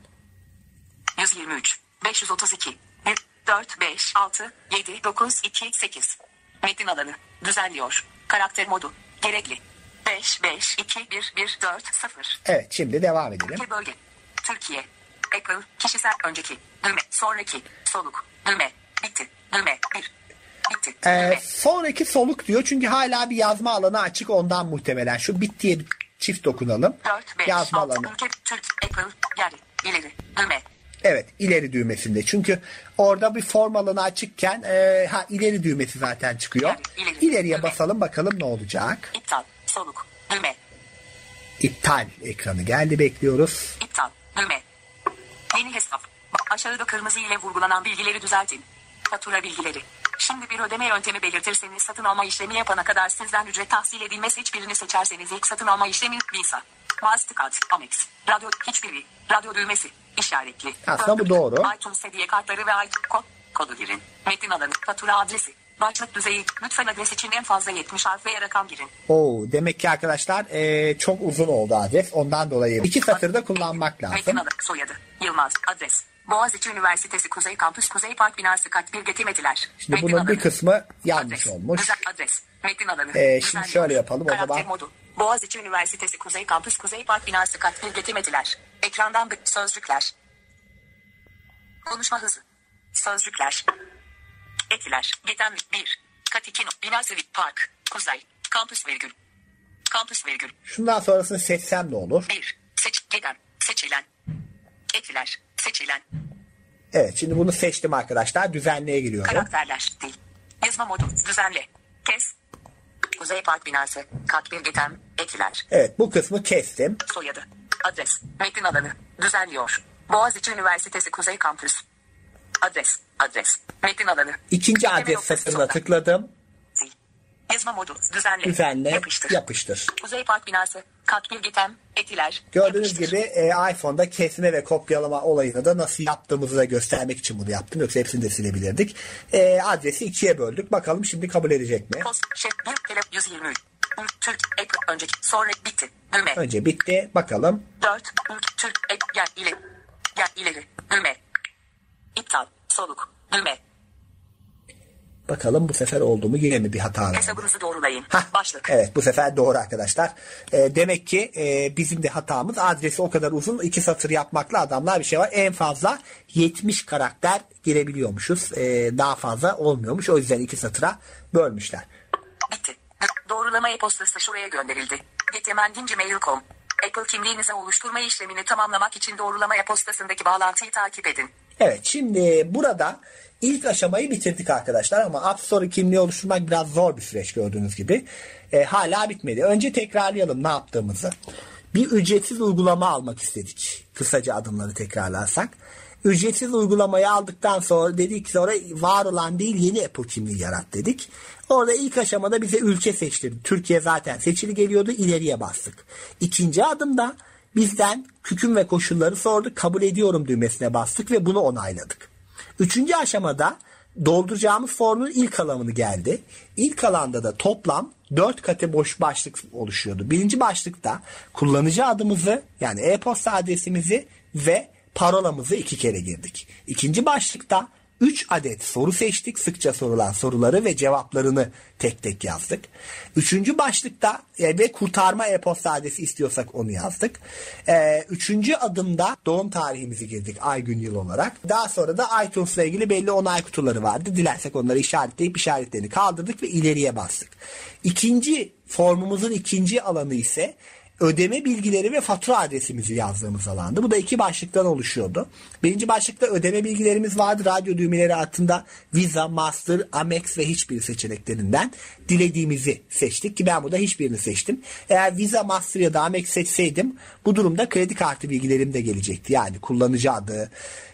123 532 1 4 5 6 7 9 2 8. Metin alanı. Düzenliyor. Karakter modu. Gerekli. 5 5 2 1 1 4 0. Evet, şimdi devam edelim. Ülke bölge. Türkiye. April. Kişisel önceki. Düğme. Sonraki. Soluk. Düğme. Bitti. Düğme. 1. Bitti. Düğme. Sonraki soluk diyor çünkü hala bir yazma alanı açık, ondan muhtemelen. Şu bittiye bir çift dokunalım. 4 5 Yazma 6. alanı. Ülke. Türk. April. Geri. İleri. Düğme. Evet, ileri düğmesinde. Çünkü orada bir form alanı açıkken ileri düğmesi zaten çıkıyor. İleri. İleriye Düğme. basalım bakalım ne olacak. İptal. Soluk. Düğme. İptal ekranı geldi, bekliyoruz. İptal. Düğme. Yeni hesap. Aşağıda kırmızı ile vurgulanan bilgileri düzeltin. Fatura bilgileri. Şimdi bir ödeme yöntemi belirtirseniz satın alma işlemi yapana kadar sizden ücret tahsil edilmez, hiçbirini seçerseniz ilk satın alma işlemi Visa. Mastercard, Amex, radyo hiçbiri, radyo düğmesi, işaretli. Aslında bu doğru. iTunes hediye kartları ve kodu girin. Metin alanı, fatura adresi, başlık düzeyi, lütfen adres için en fazla 70 harf veya rakam girin. Demek ki arkadaşlar çok uzun oldu adres. Ondan dolayı 2 satırda kullanmak Metin lazım. adı, soyadı, Yılmaz, adres, Boğaziçi Üniversitesi Kuzey Kampüs Kuzey Park binası kat bir getirmediler. Şimdi bunun bir kısmı yanlış olmuş. Adres. Metin alanı. Şimdi şöyle yapalım o zaman. Modu. Boğaziçi Üniversitesi Kuzey Kampüs Kuzey Park binası kat bir getirmediler. Ekrandan sözcükler. Konuşma hızı. Sözcükler. Etiler. Geten 1. Kat 2. Binası Park. Kuzey. Kampüs virgül. Kampüs virgül. Şundan sonrasını seçsem ne olur? 1. Geden. Seçilen. Etiler. Seçilen. Evet, şimdi bunu seçtim arkadaşlar. Düzenleye giriyorum. Karakterler. Dil. Yazma modu. Düzenle. Kes. Kuzey Park binası. Kat bir geten. Etiler. Evet, bu kısmı kestim. Soyadı. Adres. Metin alanı. Düzenliyor. Boğaziçi Üniversitesi Kuzey Kampüs. Adres. Metin alanı. İkinci adres satırına tıkladım. Zil. Yazma modu. Düzenle. Düzenle. Yapıştır. Kuzey Park binası. Kat bir gitem. Etiler. Gördüğünüz Yapıştır. gibi iPhone'da kesme ve kopyalama olayını da nasıl yaptığımızı da göstermek için bunu yaptım. Yoksa hepsini de silebilirdik. Adresi 2'ye böldük. Bakalım şimdi kabul edecek mi? 123. Türk. Önceki. Sonra bitti. Düğme. Önce bitti. Bakalım. 4. Türk. Gel ileri. Düğme. İptal. Soluk. Düğme. Bakalım bu sefer oldu mu? Yine mi bir hata var? Hesabınızı doğrulayın. Başlık. Evet, bu sefer doğru arkadaşlar. Demek ki bizim de hatamız, adresi o kadar uzun 2 satır yapmakla adamlar bir şey var. En fazla 70 karakter girebiliyormuşuz. Daha fazla olmuyormuş. O yüzden 2 satıra bölmüşler. Bitti. Doğrulama e-postası şuraya gönderildi. Getemendin@gmail.com. Apple kimliğinizi oluşturma işlemini tamamlamak için doğrulama e-postasındaki bağlantıyı takip edin. Evet, şimdi burada ilk aşamayı bitirdik arkadaşlar ama App Store kimliği oluşturmak biraz zor bir süreç gördüğünüz gibi. Hala bitmedi. Önce tekrarlayalım ne yaptığımızı. Bir ücretsiz uygulama almak istedik. Kısaca adımları tekrarlarsak. Ücretsiz uygulamayı aldıktan sonra dedik, sonra var olan değil yeni Apple kimliği yarat dedik. Orada ilk aşamada bize ülke seçtirdi. Türkiye zaten seçili geliyordu. İleriye bastık. İkinci adımda bizden hüküm ve koşulları sordu. Kabul ediyorum düğmesine bastık ve bunu onayladık. Üçüncü aşamada dolduracağımız formun ilk alanı geldi. İlk alanda da toplam 4 katı boş başlık oluşuyordu. Birinci başlıkta kullanıcı adımızı, yani e-posta adresimizi ve parolamızı 2 kere girdik. İkinci başlıkta 3 adet soru seçtik. Sıkça sorulan soruları ve cevaplarını tek tek yazdık. Üçüncü başlıkta ve kurtarma e-posta adresi istiyorsak onu yazdık. Üçüncü adımda doğum tarihimizi girdik ay gün yıl olarak. Daha sonra da iTunes'la ilgili belli onay kutuları vardı. Dilersek onları işaretleyip işaretlerini kaldırdık ve ileriye bastık. İkinci formumuzun ikinci alanı ise ödeme bilgileri ve fatura adresimizi yazdığımız alandı. Bu da 2 başlıktan oluşuyordu. Birinci başlıkta ödeme bilgilerimiz vardı. Radyo düğmeleri altında Visa, Master, Amex ve hiçbir seçeneklerinden dilediğimizi seçtik ki ben burada hiçbirini seçtim. Eğer Visa, Master ya da Amex seçseydim bu durumda kredi kartı bilgilerim de gelecekti. Yani kullanıcı adı,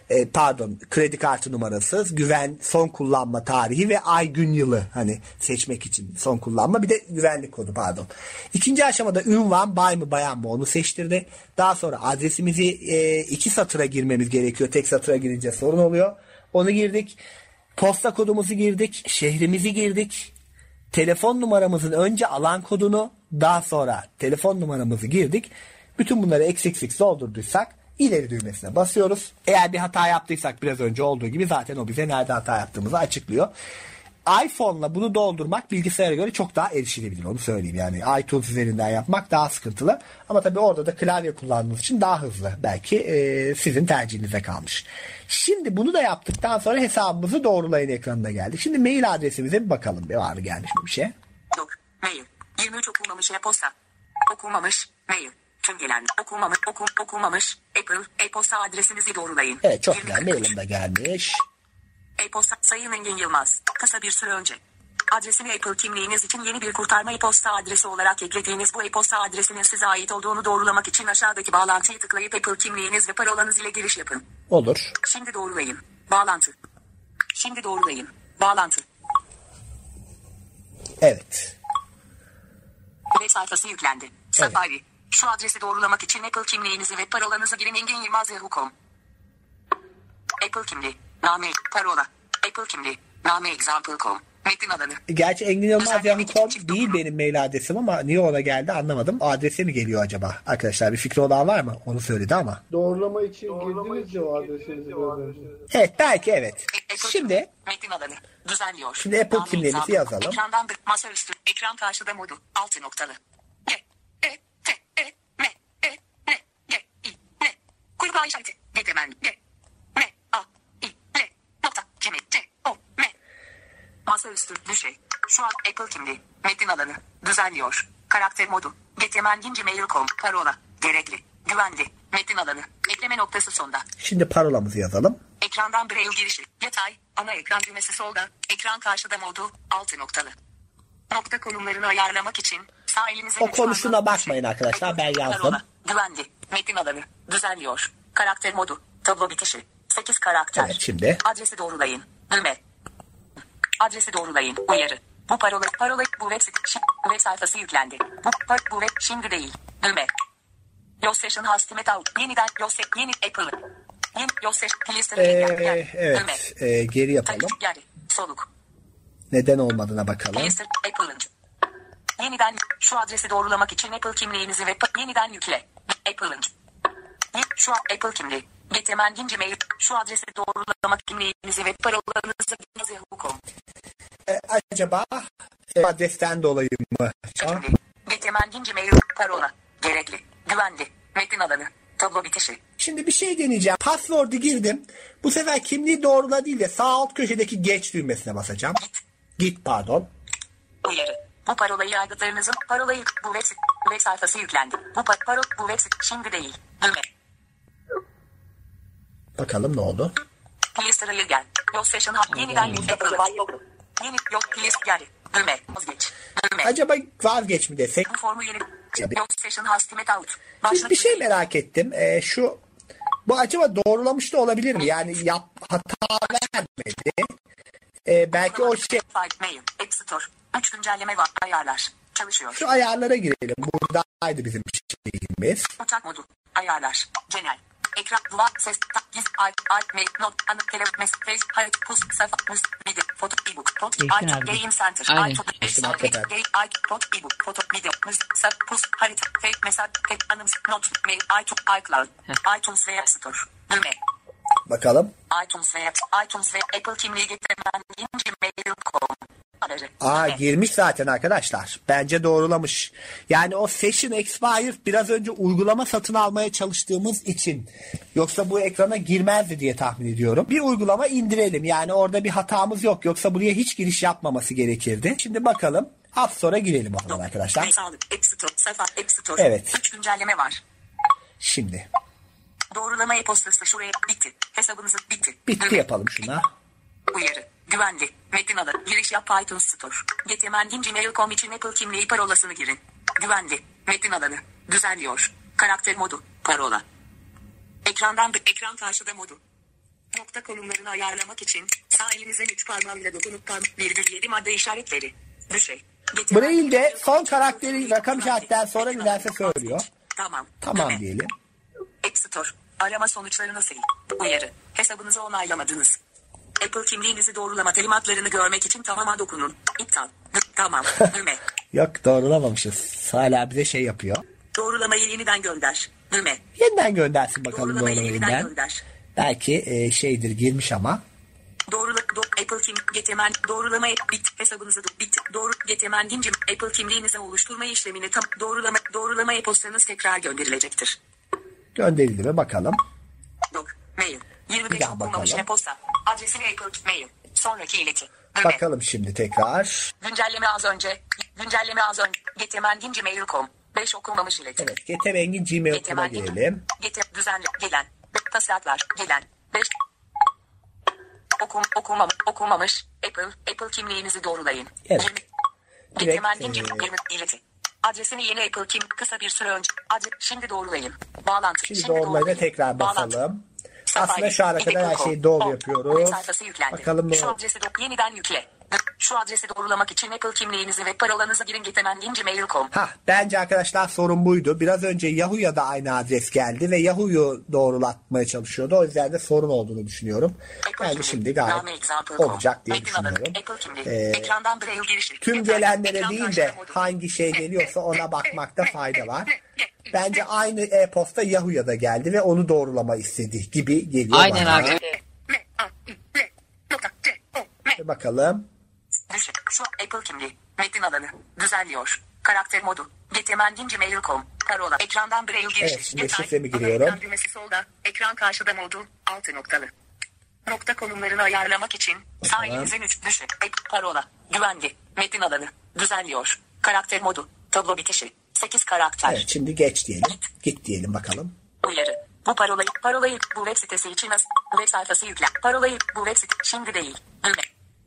kredi kartı numarası, güven, son kullanma tarihi ve ay gün yılı hani seçmek için son kullanma, bir de güvenlik kodu İkinci aşamada ünvan, bay mı bayan mı onu seçtirdi. Daha sonra adresimizi 2 satıra girmemiz gerekiyor. Tek satıra girince sorun oluyor. Onu girdik. Posta kodumuzu girdik. Şehrimizi girdik. Telefon numaramızın önce alan kodunu, daha sonra telefon numaramızı girdik. Bütün bunları eksiksiz doldurduysak İleri düğmesine basıyoruz. Eğer bir hata yaptıysak biraz önce olduğu gibi zaten o bize nerede hata yaptığımızı açıklıyor. iPhone'la bunu doldurmak bilgisayara göre çok daha erişilebilir, onu söyleyeyim. Yani iTunes üzerinden yapmak daha sıkıntılı. Ama tabii orada da klavye kullandığınız için daha hızlı. Belki sizin tercihinize kalmış. Şimdi bunu da yaptıktan sonra hesabımızı doğrulayın ekranına geldik. Şimdi mail adresimize bir bakalım. Var mı gelmiş mi bir şey? Yok. Mail. 23 okunmamış e-posta. Okunmamış. Mail. Tüm gelen okunmamış. Apple e-posta adresinizi doğrulayın. Evet, çok güzel. Mailim de gelmiş. E-posta Sayın Engin Yılmaz. Kısa bir süre önce adresini Apple kimliğiniz için yeni bir kurtarma e-posta adresi olarak eklediğiniz bu e-posta adresinin size ait olduğunu doğrulamak için aşağıdaki bağlantıyı tıklayıp Apple kimliğiniz ve parolanız ile giriş yapın. Olur. Şimdi doğrulayın. Bağlantı. Şimdi doğrulayın. Bağlantı. Evet. Web sayfası yüklendi. Safari. Evet. Şu adresi doğrulamak için Apple kimliğinizi ve parolanızı girin. engin.yılmaz.yahoo.com. Apple kimliği. Name. Parola. Apple kimliği. Name example.com. Metin alanı. Gerçi engin.yahoo.com değil benim mail adresim ama niye ona geldi anlamadım. O adrese mi geliyor acaba? Arkadaşlar bir fikri olan var mı? Onu söyledi ama. Doğrulama için girdiniz ya o adresinizi biraz önce. Evet belki evet. Şimdi Metin alanı. Düzenliyor. Şimdi Apple kimliğimizi yazalım. Ekrandan masaüstü. Ekran karşıda modu. 6 noktalı. G. E. T. E. M. E. N. G. I. N. Kurbağa işareti. G temen. G. M. A. I. L. Nokta. C. M. C. O. M. Masaüstü. Düşey. Şu an Apple kimliği. Metin alanı. Düzenliyor. Karakter modu. Gmail.com. Parola. Gerekli. Güvenli. Metin alanı. Ekleme noktası sonda. Şimdi parolamızı yazalım. Ekrandan Braille girişi. Yatay. Ana ekran düğmesi solda. Ekran karşıda modu. 6 noktalı. Nokta konumlarını ayarlamak için sağ elinize... O konusuna bakmayın arkadaşlar. Ben yazdım. Parola. Güvenli. Metin alanı. Düzenliyor. Karakter modu. Tablo bitişi. 8 karakter. Evet şimdi. Adresi doğrulayın. Düğme. Adresi doğrulayın. Uyarı. Bu parola bu web sayfası yüklendi. Bu web şimdi değil. Düğme. Your session has timed out. Yeniden yeni Apple. Yeni your session Evet. Geri yapalım. Geri. Soluk. Neden olmadığına bakalım. Apple'ın. Yeniden şu adresi doğrulamak için Apple kimliğinizi ve yeniden yükle. Apple'ın. Şu an Apple kimliği. Getemengin Gmail. Şu adresi doğrulamak kimliğinizi ve parolanızı yahoo.com. Acaba adresten dolayı mı? Getemengin Gmail. Parola. Gerekli. Güvenli. Metin alanı. Tablo bitişi. Şimdi bir şey deneyeceğim. Password'u girdim. Bu sefer kimliği doğrula değil de sağ alt köşedeki geç düğmesine basacağım. Git pardon. Uyarı. Bu parolayı yargıtlarınızın parolayı bu web sayfası yüklendi. Bu web şimdi değil. Düğme. Bakalım ne oldu? Playster'a gel. Your session yeniden yükle. Yeni yok please gel. Düğme. Vazgeç. Düğme. Acaba vazgeç mi desek? Bu formu yeni. Your session has timed out. Şimdi bir şey merak ettim. Bu acaba doğrulamış da olabilir mi? Yani hata vermedi. Belki o şey. Mail. App Store. 3 güncelleme var. Ayarlar. Çalışıyor. Şu ayarlara girelim. Buradaydı bizim şeyimiz. Uçak modu. Ayarlar. Genel. Ekran, duvar, ses, giz, mail, not, anı, telefon, face, harita, pus, sayfa, müzik, video, foto, ebook, game center, ebook, foto, video, müzik, sayfa, pus, harita, fake, mesaj, anım, not, mail, iCloud, iTunes ve App Store, düğme. Bakalım. iTunes ve Apple kimliği getirmen, gmail.com. Girmiş zaten arkadaşlar. Bence doğrulamış. Yani o Session Expired biraz önce uygulama satın almaya çalıştığımız için. Yoksa bu ekrana girmezdi diye tahmin ediyorum. Bir uygulama indirelim. Yani orada bir hatamız yok. Yoksa buraya hiç giriş yapmaması gerekirdi. Şimdi bakalım. App Store'a girelim o zaman arkadaşlar. App Store. Evet. 3 güncelleme var. Şimdi. Doğrulama e-postası şuraya bitti. Hesabınızı bitti. Bitti yapalım şuna. Uyarı. Güvenli. Metin alanı. Giriş yap iTunes Store. Getemengin Gmail.com için Apple kimliği parolasını girin. Güvenli. Metin alanı. Düzenliyor. Karakter modu. Parola. Ekran karşıda modu. Nokta konumlarını ayarlamak için sağ elinizin 3 parmağıyla dokunup .7 madde işaretleri. Düşey. Braille'de son karakteri rakam işaretten sonra nedense söylüyor. Tamam diyelim. App Store. Arama sonuçlarını sil. Uyarı. Hesabınızı onaylamadınız. Apple kimliğinizi doğrulama talimatlarını görmek için tamama dokunun. İptal. Tamam. Düğme. Yok doğrulamamışız. Hala bize şey yapıyor. Doğrulamayı yeniden gönder. Düğme. Yeniden göndersin bakalım Doğrulamayı yeniden doğrulamayı. Belki şeydir girmiş ama. Apple Getemen doğrulama hesabınızı bitti. Getemengin Apple kimliğinizi oluşturma işlemini doğrulama e-postanız tekrar gönderilecektir. Gönderildi mi bakalım. Mail. 25 okunmamış e-posta. Adresini Apple Mail. Sonraki ileti. Bakalım şimdi tekrar. Güncelleme az önce. Getemengin Gmail.com. 5 okunmamış ileti. Evet. Getemengin Gmail.com'a girelim. Düzenli gelen. Taslaklar gelen. 5 okunmamış. Apple kimliğinizi doğrulayın. Evet. Getemengin Gmail ileti. Adresini yeni Apple kısa bir süre önce. Şimdi doğrulayın. Bağlantı. Şimdi doğrulayın. Tekrar basalım. Aslında şu ana kadar her şeyi doğru yapıyoruz. Bakalım ne Şu adresi yeniden yükle. Şu adresi doğrulamak için Apple kimliğinizi ve parolanızı girin gmail.com. Bence arkadaşlar sorun buydu. Biraz önce Yahoo'ya da aynı adres geldi ve Yahoo'yu doğrulatmaya çalışıyordu. O yüzden de sorun olduğunu düşünüyorum. Yani şimdi gayet olacak diye düşünüyorum. Tüm gelenlere değil de hangi şey geliyorsa ona bakmakta fayda var. Bence aynı e-posta Yahoo'ya da geldi ve onu doğrulama istedi gibi geliyor Aynen bana. abi. Bakalım. Şu Apple kimliği. Metin alanı. Düzenliyor. Karakter modu. gmail.com. Parola. Ekrandan braille giriş. Evet, şimdi şifremi giriyorum. Ekran düğmesi solda. Ekran karşıda modu. 6 noktalı. Nokta konumlarını ayarlamak için sağ elinizin 3 düşü. Parola. Güvenli. Metin alanı. Düzenliyor. Karakter modu. Tablo bitişi. 8 karakter. Evet, şimdi geç diyelim. Git diyelim bakalım. Uyarı. Bu parolayı bu web sitesi için web sayfası yükle. Parolayı bu web sitesi şimdi değil. Düğme.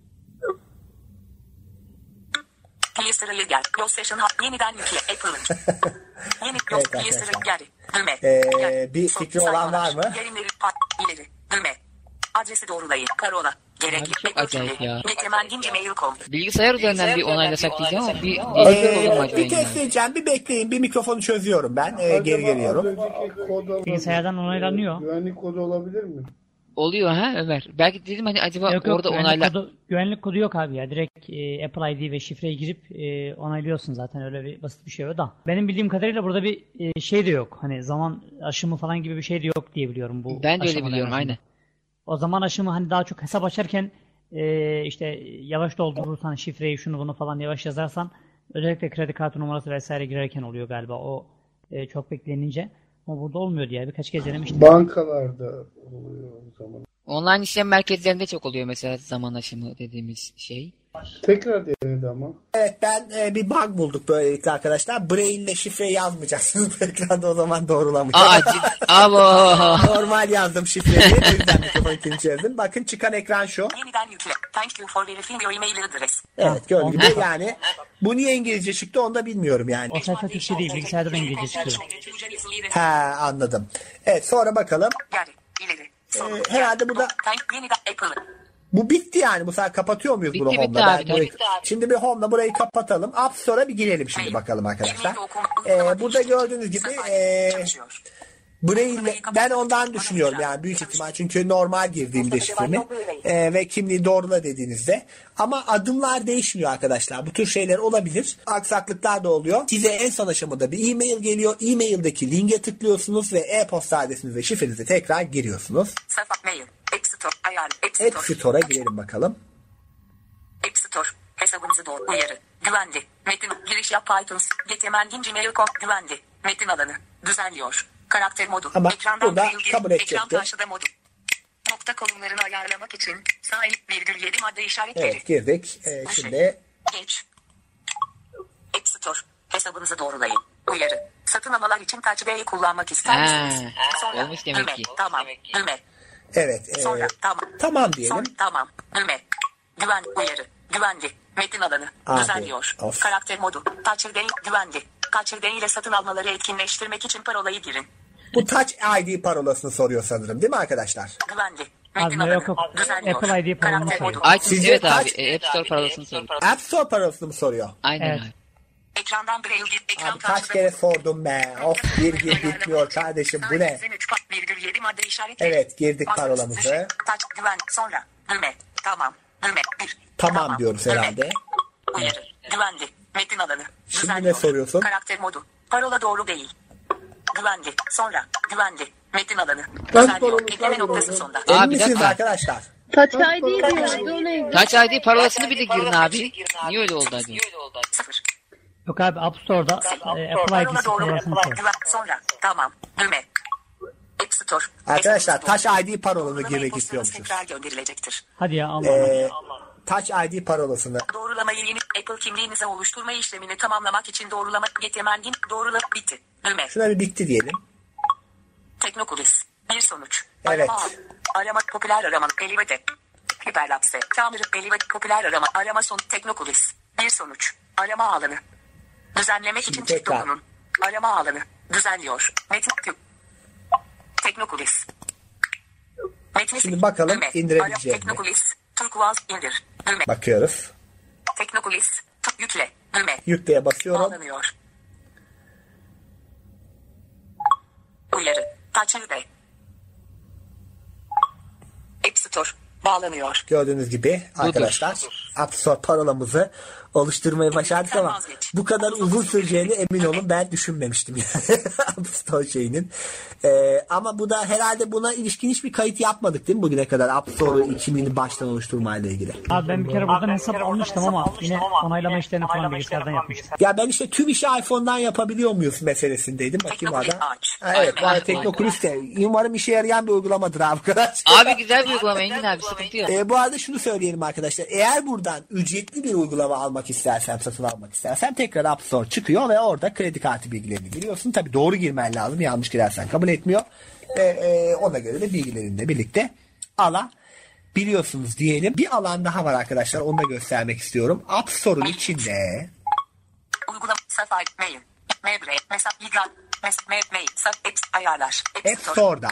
Playster'ı gel. Close session yeniden yükle. Apple'ın. Yeni close Evet, Playster'ı arkadaşlar. gel. Düğme. Bir fikri olan var mı? Yayınları ileri. Düğme. Adresi doğrulayın. Parola. Gerekli. Abi çok acayip ya. gmail.com. Bilgisayar üzerinden bir onaylasak diyeceğim ama bir değişiklik olur mu acaba? Bir test edeceğim. Bir bekleyin. Bir mikrofonu çözüyorum ben. Geri geliyorum. Az önceki kod Bilgisayardan onaylanıyor. Güvenlik kodu olabilir mi? Oluyor ha Ömer. Belki dedim hani acaba Yok, orada güvenlik kodu yok abi ya. Direkt Apple ID ve şifreyi girip onaylıyorsun zaten. Öyle bir basit bir şey o da. Benim bildiğim kadarıyla burada bir şey de yok. Hani zaman aşımı falan gibi bir şey de yok diye biliyorum bu. Ben de öyle aşamada biliyorum yani. aynen. O zaman aşımı hani daha çok hesap açarken işte yavaş doldurursan şifreyi şunu bunu falan yavaş yazarsan özellikle kredi kartı numarası vesaire girerken oluyor galiba. O çok beklenince. Ama burada olmuyor diye birkaç kez denemiştim. Bankalarda oluyor o zaman. Online işlem merkezlerinde çok oluyor mesela zaman aşımı dediğimiz şey. Tekrar denedi ama. Evet, ben bir bug bulduk böylelikle arkadaşlar. Braille ile şifre yazmayacaksınız bu ekranda, o zaman doğrulamayacak. Normal yazdım şifreyi. O yüzden mikrofonu kilitledim. Bakın çıkan ekran şu. Yeniden yükle. Thank you for verifying your email address. Evet, gördüğünüz gibi yani. Bu niye İngilizce çıktı onu da bilmiyorum yani. O sayfa Türkçe değil. Bilgisayarda da İngilizce çıkıyor. Anladım. Evet, sonra bakalım. Geri. İleri. Herhalde burada Yeniden Apple. bu bitti yani. Bu sefer kapatıyor muyuz bunu Bitti Home'la? abi, tabii. Şimdi bir Home'la burayı kapatalım. App Store'a bir girelim şimdi bakalım arkadaşlar. Burada gördüğünüz gibi Braille, ben ondan düşünüyorum yani büyük ihtimal, çünkü normal girdiğimde şifremi ve kimliği doğrula dediğinizde, ama adımlar değişmiyor arkadaşlar. Bu tür şeyler olabilir. Aksaklıklar da oluyor. Size en son aşamada bir e-mail geliyor. E-mail'deki linke tıklıyorsunuz ve e-posta adresinizi ve şifrenizi tekrar giriyorsunuz. Mail. App Store. Ayar. App Store'a girelim bakalım. App Store. Hesabınızı doğru. Uyarı. Güvenli. Metin. Giriş yap iTunes. gmail.com. Güvenli. Metin alanı. Düzenliyor. Karakter modu. Ama Ekrandan burada mail kabul Ekran edecekti. karşıda modu. Nokta konumlarını ayarlamak için sağ virgül 7 madde işaretleri. Evet, girdik. Şimdi Geç. App Store. Hesabınızı doğrulayın. Uyarı. Satın almalar için Touch B'yi kullanmak ister misiniz? Sonra olmuş demek düğme. ki. Tamam. Düğme. evet. Sonra tamam. Tamam diyelim. Sonra tamam. Düğme. Güven. Uyarı. Güvenli. Metin alanı. Abi, Düzenliyor. of. Karakter modu. Touch D güvenli. Touch D ile satın almaları etkinleştirmek için parolayı girin. Bu Touch ID parolasını soruyor sanırım, değil mi arkadaşlar? Güvenli. Abi, Metin yok, alanı. yok. Düzenliyor. Apple ID parolasını Karakter soruyor. modu. iTunes Sizce evet abi. kaç- App Store parolasını soruyor. App Store parolasını mı soruyor? Aynen Evet. abi. Ekrandan braille gir. Ekran Abi kaç kere sordum be. Of, gir bitmiyor kardeşim, bu ne? 3,7 madde işaretleri. Evet, girdik Masa, parolamızı. dışı, Taç, güven, sonra, düğme, tamam, düğme, bir. Tamam diyoruz düğme. herhalde. Uyarı, güvenli, metin alanı. Şimdi Düzenliyor. ne soruyorsun? Karakter modu, parola doğru değil. Güvenli, sonra, güvenli, metin alanı. Kaç Düzenliyor, parola- ekleme kaç noktası parola? sonda. Emin Abi, bir misiniz dakika. arkadaşlar? Touch ID diyordu, o neydi? Touch ID parolasını bir de girin abi. Niye öyle oldu acaba? 0. Yok abi App Store'da Apple ID'si Parola doğru, parolasını sor. güven, sonra, tamam, düğme. App Store. Arkadaşlar Hesabınızı Touch doğru. ID parolanı Doğrulama girmek e-postanız istiyormuşuz. tekrar gönderilecektir. Hadi ya Allah. Touch ID parolasını. Doğrulamayı yeni Apple kimliğinize oluşturma işlemini tamamlamak için doğrulama yetemengin doğrula bitti. Düğme. Şuna bir bitti diyelim. Teknokulis. Bir sonuç. Evet. Arama popüler arama. Elivete. Hiperlapse. Tamir. Elivete. Popüler arama. Arama son. Teknokulis. Bir sonuç. Arama alanı. Düzenlemek için çift tekrar. dokunun. Arama alanı. Düzenliyor. Metin. Teknokulis. Metni Şimdi bakalım indirebileceğiz mi? Teknokulis. Turkuaz indir. Düğme. Bakıyoruz. Teknopolis. Yükle. Düğme. Yükleye basıyorum. Bağlanıyor. Uyarı. Taçlıbe. App Store. Bağlanıyor. Gördüğünüz gibi arkadaşlar App Store parolamızı oluşturmayı başardık ama bu kadar uzun süreceğini emin olun ben düşünmemiştim yani App Store şeyinin. Ama bu da herhalde buna ilişkin hiçbir kayıt yapmadık değil mi bugüne kadar App Store'u kimliğini baştan oluşturmayla ilgili? Abi ben bir kere buradan hesap almıştım ama yine onaylama işlerini falan bilgisayardan yapmıştım. Ya ben işte tüm işi iPhone'dan yapabiliyor muyuz meselesindeydim. Bakayım orada. Evet, var Teknokuliste. Umarım işe yarayan bir uygulamadır arkadaş. Abi güzel bir uygulama Engin abi, sıkıntı yok. Bu arada şunu söyleyelim arkadaşlar. Eğer buradan ücretli bir uygulama almak istersem, satın almak istersem tekrar App Store çıkıyor ve orada kredi kartı bilgilerini giriyorsun. Tabii doğru girmen lazım. Yanlış girersen kabul etmiyor. Ve ona göre de bilgilerinle birlikte alabiliyorsunuz diyelim. Bir alan daha var arkadaşlar. Onu da göstermek istiyorum. App Store'un içinde Uygulama, Safari, Mail, Mebre, Mesap, Ligan, Mail, Apps, Ayarlar, App Store'da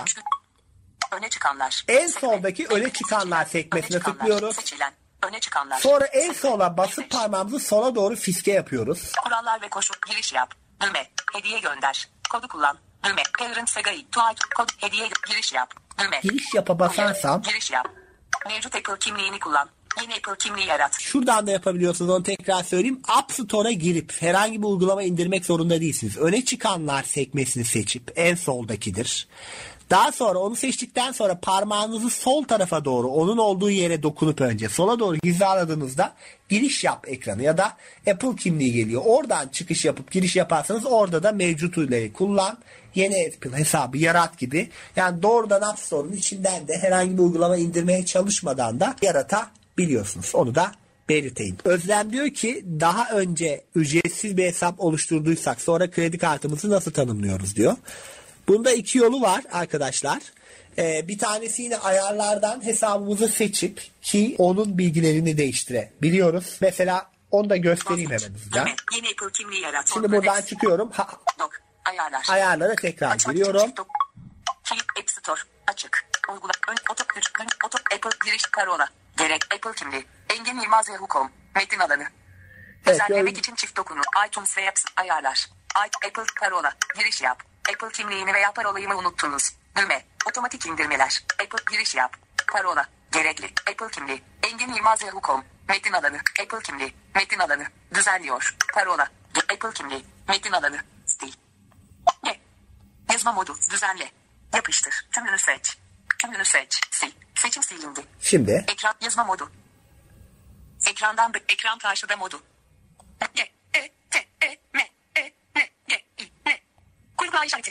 öne çıkanlar. en soldaki öne çıkanlar sekmesine tıklıyoruz. Seçilen, öne çıkanlar. Sonra en sola basıp parmağımızı sola doğru fiske yapıyoruz. Kurallar ve koşul, giriş yap, düğme, hediye gönder, kodu kullan, düğme, Parent Segai, Tuğaç, kod, hediye, giriş yap, düğme. Giriş yapa basarsam Giriş yap, mevcut Apple kimliğini kullan, yeni Apple kimliği yarat. şuradan da yapabiliyorsunuz, onu tekrar söyleyeyim. App Store'a girip herhangi bir uygulama indirmek zorunda değilsiniz. Öne çıkanlar sekmesini seçip en soldakidir. Daha sonra onu seçtikten sonra parmağınızı sol tarafa doğru onun olduğu yere dokunup önce sola doğru hizaladığınızda giriş yap ekranı ya da Apple kimliği geliyor. Oradan çıkış yapıp giriş yaparsanız orada da mevcut üyeleri kullan, yeni Apple hesabı yarat gibi. Yani doğrudan App Store'un içinden de herhangi bir uygulama indirmeye çalışmadan da yaratabiliyorsunuz. Onu da belirteyim. Özlem diyor ki daha önce ücretsiz bir hesap oluşturduysak sonra kredi kartımızı nasıl tanımlıyoruz diyor. Bunda iki yolu var arkadaşlar. Bir tanesi yine ayarlardan hesabımızı seçip ki onun bilgilerini değiştirebiliyoruz. Mesela onu da göstereyim hemen hızlıca. Yeni Apple kimliği yarat. Şimdi buradan çıkıyorum. Ayarlar. Ayarlara tekrar giriyorum. Kilit App Store. Açık. Uygula. Apple giriş parola. Gerek Apple kimliği. Engin Yılmaz Yahoo.com. Metin alanı. Özellemek için çift dokunu. iTunes ve Apps. Ayarlar. Apple parola. Giriş yap. Apple kimliğini veya parolayı mı unuttunuz? Düğme. Otomatik indirmeler. Apple giriş yap. Parola. Gerekli. Apple kimliği. Engin Yılmaz Yahoo.com. Metin alanı. Apple kimliği. Metin alanı. Düzenliyor. Parola. Apple kimliği. Metin alanı. Stil. Yazma modu. Düzenle. Yapıştır. Tümünü seç. Tümünü seç. Sil. Seçim silindi. Şimdi Ekran yazma modu. Ekrandan ekran karşıda modu. Kurgula işareti.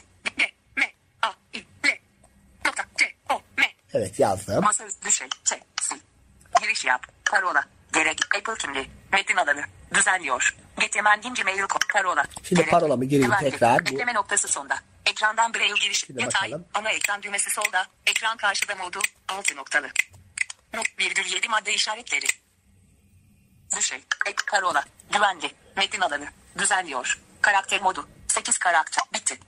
evet yazdım. Masaüstü sil. Giriş yap. Parola. Gerek. Apple kimliği. Metin alanı. Düzenliyor. Getemendin Gmail parola. Şimdi Gerek. parolamı gireyim Güvenli. tekrar. Bekleme noktası sonda. Ekrandan Braille giriş. Bir de Yatay. bakalım. Ana ekran düğmesi solda. Ekran karşıda modu. 6 noktalı. 1,7 madde işaretleri. Düşey. Ek parola. Güvenli. Metin alanı. Düzenliyor. Karakter modu. 8 karakter. Bitti.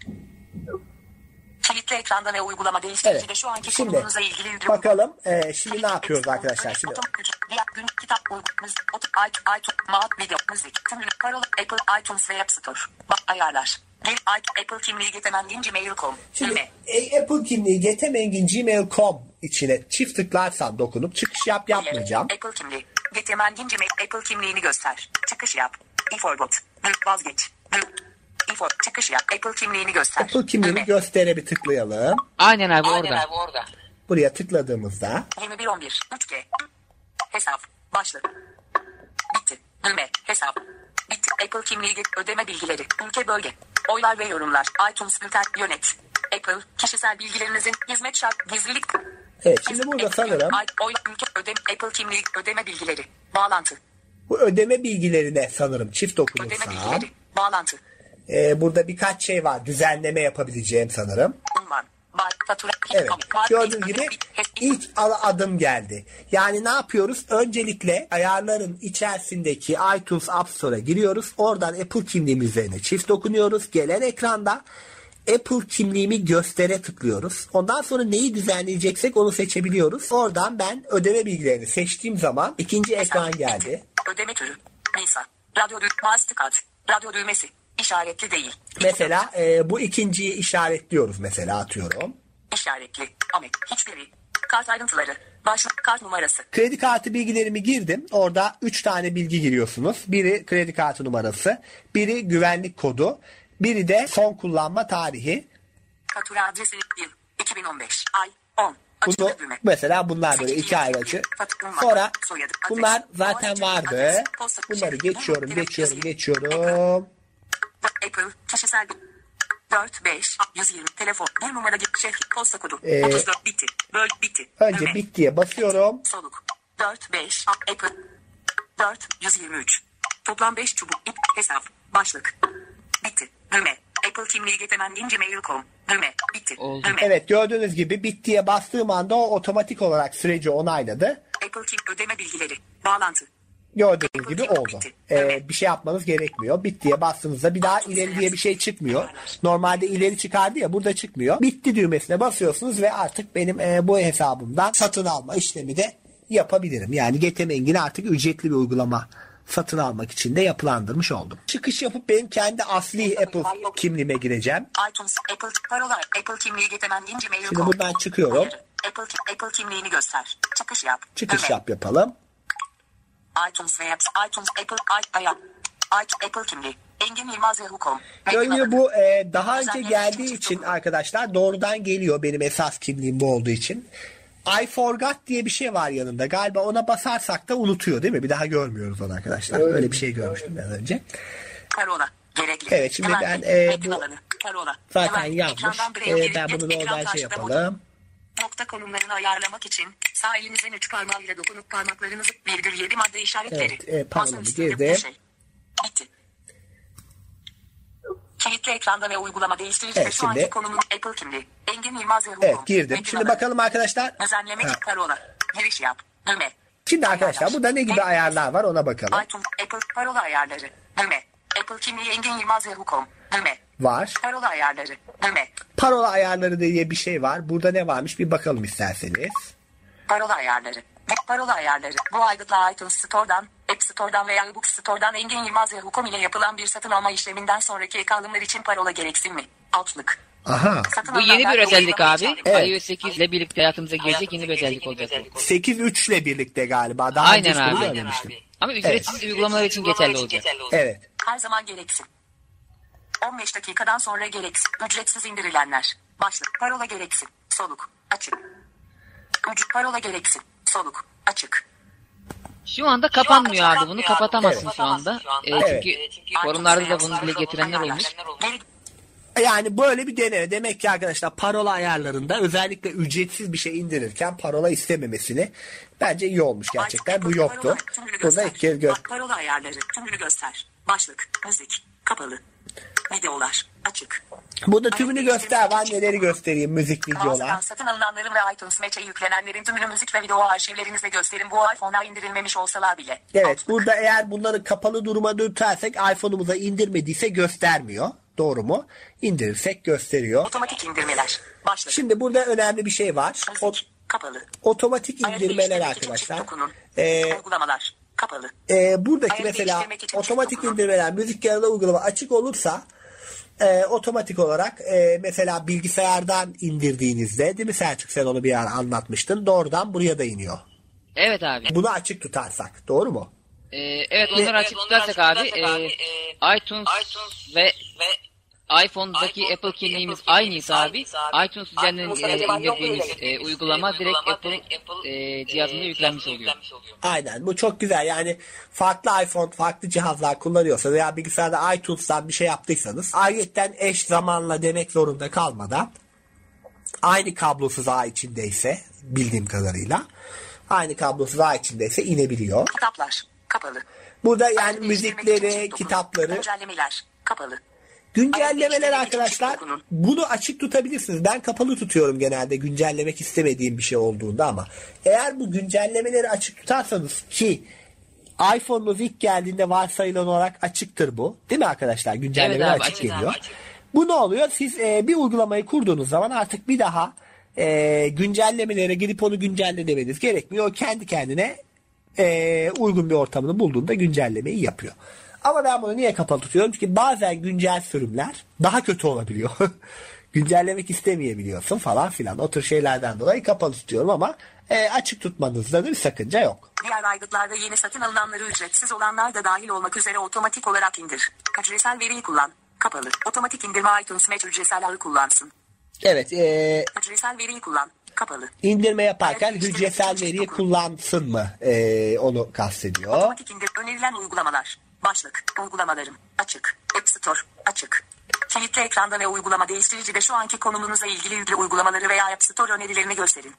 Kilitli ekranda ve uygulama değiştiricide Evet. şu anki Şimdi konunuza ilgili video. bakalım. Şimdi ne yapıyoruz arkadaşlar? Şimdi Gün, kitap, müzik, video, müzik, tümlü, parola, Apple, iTunes ve App Store. Ayarlar. Apple kimliği getemendin Gmail.com. Şimdi Apple kimliği getemengin.gmail.com içine çift tıklarsam dokunup çıkış yapmayacağım. Apple kimliği. Getemendin Gmail. Apple kimliğini göster. Çıkış yap. Forgot. Vazgeç. Çıkış yap. Apple kimliğini göster. Apple kimliğini göstere bir tıklayalım. Aynen abi orada. Buraya tıkladığımızda 2111 3G. Hesap. Başlık. Bitti. Düğme. Hesap. Bitti. Apple kimliği ödeme bilgileri. Ülke bölge. Oylar ve yorumlar. iTunes bülten yönet. Apple kişisel bilgilerinizin hizmet şart gizlilik. evet şimdi burada sanırım Oy ülke ödeme Apple kimliği ödeme bilgileri. Bağlantı. bu ödeme bilgilerine sanırım çift Ödeme dokunursam bilgileri. Bağlantı. burada birkaç şey var. Düzenleme yapabileceğim sanırım. Unvan. Fatura. Evet. Gördüğünüz gibi ilk adım geldi. Yani ne yapıyoruz? Öncelikle ayarların içerisindeki iTunes App Store'a giriyoruz. Oradan Apple kimliğimiz üzerine çift dokunuyoruz. Gelen ekranda Apple kimliğimi göstere tıklıyoruz. Ondan sonra neyi düzenleyeceksek onu seçebiliyoruz. Oradan ben ödeme bilgilerini seçtiğim zaman ikinci ekran geldi. Ödeme türü. Visa. Radyo düğmesi. Mastercard. Radyo düğmesi. İşaretli değil. Mesela bu ikinciyi işaretliyoruz mesela atıyorum. İşaretli. Amek. Hiçbiri. Kart ayrıntıları. Başlık. Kart numarası. Kredi kartı bilgilerimi girdim. Orada 3 tane bilgi giriyorsunuz. Biri kredi kartı numarası, biri güvenlik kodu, biri de son kullanma tarihi. Fatura adresi. Yıl. 2015. Ay. 10. Bunu, mesela bunlar böyle 2 ay açı. Sonra bunlar zaten vardı. Bunları geçiyorum. Apple. Kişisel 4, 5, 120, telefon, bir numara şehir, posta kodu, 34, bitti, böl, bitti. Önce Öme. bittiye basıyorum. Soluk, 4, 5, Apple, 4, 123. Toplam 5 çubuk, ip, hesap, başlık, bitti, düğme, Apple kimliği getirmen gmail.com, düğme, bitti, düğme. Evet, gördüğünüz gibi bittiye bastığım anda o otomatik olarak süreci onayladı. Apple ödeme bilgileri, bağlantı. Gördüğünüz gibi oldu. Bir şey yapmanız gerekmiyor. Bittiye bastığınızda bir daha ileri diye bir şey çıkmıyor. Normalde ileri çıkardı ya, burada çıkmıyor. Bitti düğmesine basıyorsunuz ve artık benim bu hesabımdan satın alma işlemi de yapabilirim. Yani GTM Engin'i artık ücretli bir uygulama satın almak için de yapılandırmış oldum. Çıkış yapıp benim kendi asli Apple kimliğime gireceğim. iTunes, Apple, parola, Apple kimliği getirmen gmail.com. Şimdi buradan çıkıyorum. Apple kimliğini göster. Çıkış yap. Çıkış yap yapalım. iTunes ve iTunes Apple kimliği. Engin Yılmaz Yahoo.com. Önce bu daha önce geldiği için arkadaşlar doğrudan geliyor, benim esas kimliğim bu olduğu için. I forgot diye bir şey var yanında. Galiba ona basarsak da unutuyor değil mi? Bir daha görmüyoruz onu arkadaşlar. Öyle bir şey görmüştüm ben önce. Parola. Gerekli. Evet, şimdi ben bu parola. zaten yanlış. Ben bunu normal şey yapalım. Nokta konumlarını ayarlamak için sağ elinizin 3 parmağıyla dokunup parmaklarınızı virgül 7 madde işaretleri. Evet, parolamı girdim. Bitti. Kilitli ekranda ve uygulama değiştirici ve şu anki konumun Apple kimliği. Engin Yılmaz Yahoo.com. Evet, girdim. Şimdi bakalım arkadaşlar. Düzenleme parola. Giriş yap. Düğme. Şimdi arkadaşlar burada ne gibi ayarlar var ona bakalım. iTunes, Apple parola ayarları. Düğme. Apple kimliği Engin Yılmaz Yahoo.com. Düğme. Var. Parola ayarları. Düğme. Parola ayarları diye bir şey var. Burada ne varmış bir bakalım isterseniz. Parola ayarları. Parola ayarları. Bu aygıtla iTunes Store'dan, App Store'dan veya iBook Store'dan Engin Yılmaz Yahoo.com ile yapılan bir satın alma işleminden sonraki kalımlar için parola gereksinmi. Outlook. Aha. Bu yeni bir özellik abi. Evet. iOS 8 ile birlikte hayatımıza girecek yeni bir özellik olacak. 8.3 ile birlikte galiba. Daha Aynen önce abi. görmemiştim. Ama ücretsiz uygulamalar için geçerli olacak. Evet. Her zaman gereksin. 15 dakikadan sonra gereksin. Ücretsiz indirilenler. Başlık. Parola gereksin. Soluk. Açık. Parola gereksin. Soluk. Açık. Şu anda kapanmıyor abi. Bunu kapatamazsın Evet. şu anda. Evet. Çünkü forumlarda da bunu dile getirenler olmuş. Yani böyle bir deneme. Demek ki arkadaşlar parola ayarlarında özellikle ücretsiz bir şey indirirken parola istememesini bence iyi olmuş gerçekten. Bu yoktu. Burada ilk kez Parola ayarları. Tümünü göster. Başlık. Müzik. Kapalı. Videolar. Açık. Burada tümünü göster. Ben neleri göstereyim? Müzik, videolar. Mağazadan satın alınanların ve iTunes Match'e yüklenenlerin tümünü müzik ve video arşivlerinize gösterin. Bu iPhone'a indirilmemiş olsalar bile. Evet. Burada eğer bunları kapalı duruma dönersek iPhone'umuza indirmediyse göstermiyor. Doğru mu? İndirirsek gösteriyor. Otomatik indirmeler. Başlık. Şimdi burada önemli bir şey var. Müzik. Kapalı. Otomatik Ayarı indirmeler değiştirmek için arkadaşlar. çift dokunun. Ee, Uygulamalar. Kapalı. Buradaki Ayarı mesela değiştirmek için otomatik çift dokunun. indirmeler, müzik yanında uygulama açık olursa otomatik olarak mesela bilgisayardan indirdiğinizde, değil mi Selçuk, sen onu bir ara anlatmıştın, doğrudan buraya da iniyor. Evet abi. Bunu açık tutarsak doğru mu? Evet, onları açık tutarsak abi iTunes ve iPhone'daki Apple kimliğimiz aynıysa abi, iTunes üzerinden indirdiğiniz uygulama direkt Apple cihazında yüklenmiş oluyor. Aynen, bu çok güzel. Yani farklı iPhone, farklı cihazlar kullanıyorsa veya bilgisayarda iTunes'tan bir şey yaptıysanız ayrıca eş zamanla demek zorunda kalmadan aynı kablosuz ağ içindeyse, bildiğim kadarıyla aynı kablosuz ağ içindeyse inebiliyor. Kitaplar. Kapalı. Burada yani Ayarı değiştirmek için müzikleri, çift dokunun. kitapları, Güncellemeler. Kapalı. güncellemeler arkadaşlar, bunu açık tutabilirsiniz. Ben kapalı tutuyorum genelde güncellemek istemediğim bir şey olduğunda, ama eğer bu güncellemeleri açık tutarsanız, ki iPhone'unuz ilk geldiğinde varsayılan olarak açıktır bu. Değil mi arkadaşlar? Güncellemeler Evet abi, açık geliyor. Bu ne oluyor? Siz bir uygulamayı kurduğunuz zaman artık bir daha güncellemelere gidip onu güncellemeniz gerekmiyor. O kendi kendine uygun bir ortamını bulduğunda güncellemeyi yapıyor. Ama ben bunu niye kapalı tutuyorum? Çünkü bazen güncel sürümler daha kötü olabiliyor. Güncellemek istemeyebiliyorsun falan filan. O tür şeylerden dolayı kapalı tutuyorum ama açık tutmanızda da bir sakınca yok. Diğer aygıtlarda yeni satın alınanları ücretsiz olanlar da dahil olmak üzere otomatik olarak indir. Hücresel veriyi kullan. Kapalı. Otomatik indirme iTunes Match hücresel ağı kullansın. Evet. Hücresel veriyi kullan. Kapalı. İndirme yaparken hücresel veriyi kullansın mı? Onu kastediyor. Otomatik indir. Önerilen uygulamalar. Başlık. Uygulamalarım. Açık. App Store. Açık. Kilitli ekranda ve uygulama değiştiricide şu anki konumunuzla ilgili yüklü uygulamaları veya App Store önerilerini gösterin.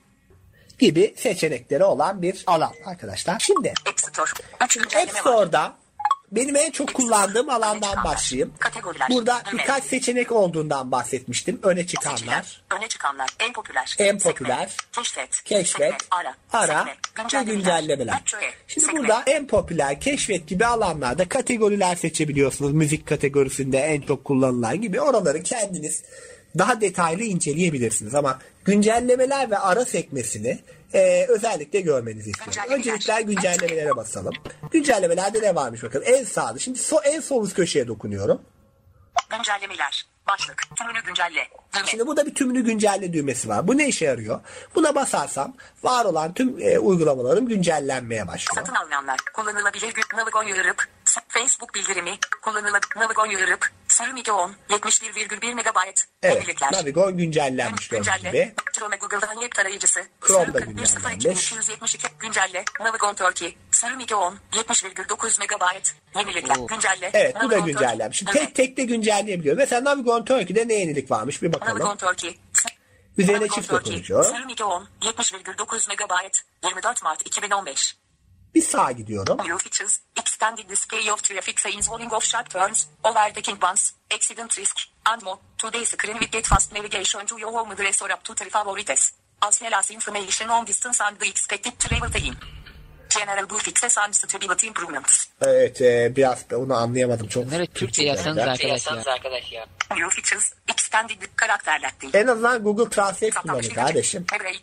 Gibi seçenekleri olan bir alan arkadaşlar. Şimdi App Store. App Store'da benim en çok kullandığım alandan başlayayım. Burada birkaç seçenek olduğundan bahsetmiştim. Öne çıkanlar. Öne çıkanlar. En popüler. En popüler. Keşfet. Ara. Ve güncellemeler. Şimdi burada en popüler, keşfet gibi alanlarda kategoriler seçebiliyorsunuz. Müzik kategorisinde en çok kullanılan gibi. Oraları kendiniz daha detaylı inceleyebilirsiniz. Ama güncellemeler ve ara sekmesini özellikle görmenizi istiyorum. Öncelikle güncellemelere basalım. Güncellemelerde ne varmış bakalım. En sağda. Şimdi en sol üst köşeye dokunuyorum. Güncellemeler. Başlık. Tümünü güncelle. Şimdi burada bir tümünü güncelle düğmesi var. Bu ne işe yarıyor? Buna basarsam var olan tüm uygulamalarım güncellenmeye başlıyor. Satın alınanlar. Kullanılabilir Navigon uyarıp. Facebook bildirimi. Kullanılabilir Navigon uyarıp. Sürüm 2.10. 71,1 MB. Evet. Navigon güncellenmiş gördüğünüz gibi. Chrome Google'da web tarayıcısı. Chrome'da güncellenmiş. Güncelle. Navigon Turkey. Sürüm 2.10. 70,9 MB. Yenilikler. Güncelle. Evet, bu da güncellenmiş. Şimdi tek de güncelleyebiliyor. Mesela Navigon Turkey'de ne yenilik varmış bir bakalım. Navigon Turkey. Üzerine çift dokunuşu. Sürüm 2.10. 70,9 MB. 24 Mart 2015. Bir sağa gidiyorum. New features, extended display of traffic signs, warning of sharp turns, overtaking bans, accident risk, and more. Today's screen with get fast navigation to your home address or up to 3 favorites. As well as information on distance and the expected travel time. General bug fixes and stability improvements. Evet, biraz onu anlayamadım çok. Bunları Türkçe yazsanız arkadaş ya. New features, extended karakterler değil. En azından Google Translate kullanın kardeşim.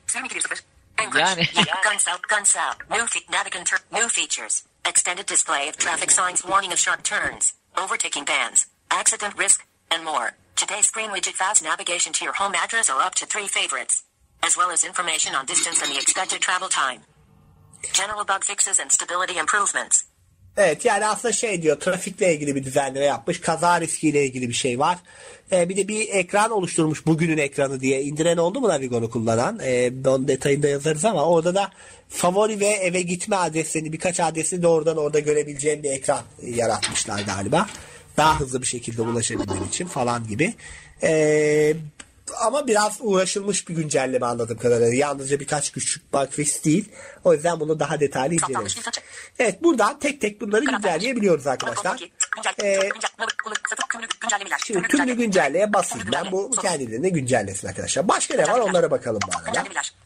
Yani. New features. Extended display of traffic signs, warning of sharp turns, overtaking bans, accident risk, and more. Today's screen widget fast navigation to your home address or up to 3 favorites, as well as information on distance and the expected travel time. General bug fixes and stability improvements. Evet, yani aslında diyor, trafikle ilgili bir düzenleme yapmış, kaza riskiyle ilgili bir şey var. Bir de bir ekran oluşturmuş, bugünün ekranı diye. İndiren oldu mu Navigon'u kullanan? Onun detayında yazarız ama orada da favori ve eve gitme adreslerini, birkaç adresi doğrudan orada görebileceğim bir ekran yaratmışlar galiba. Daha hızlı bir şekilde ulaşabilmen için falan gibi. Ama biraz uğraşılmış bir güncelleme anladığım kadarıyla. Yalnızca birkaç küçük bug fix değil. O yüzden bunu daha detaylı inceleriz. Evet, buradan tek tek bunları güncelleyebiliyoruz arkadaşlar. Şimdi tümünü güncelleye basayım ben. Bu kendilerini güncellesin arkadaşlar. Başka ne var onlara bakalım bu arada.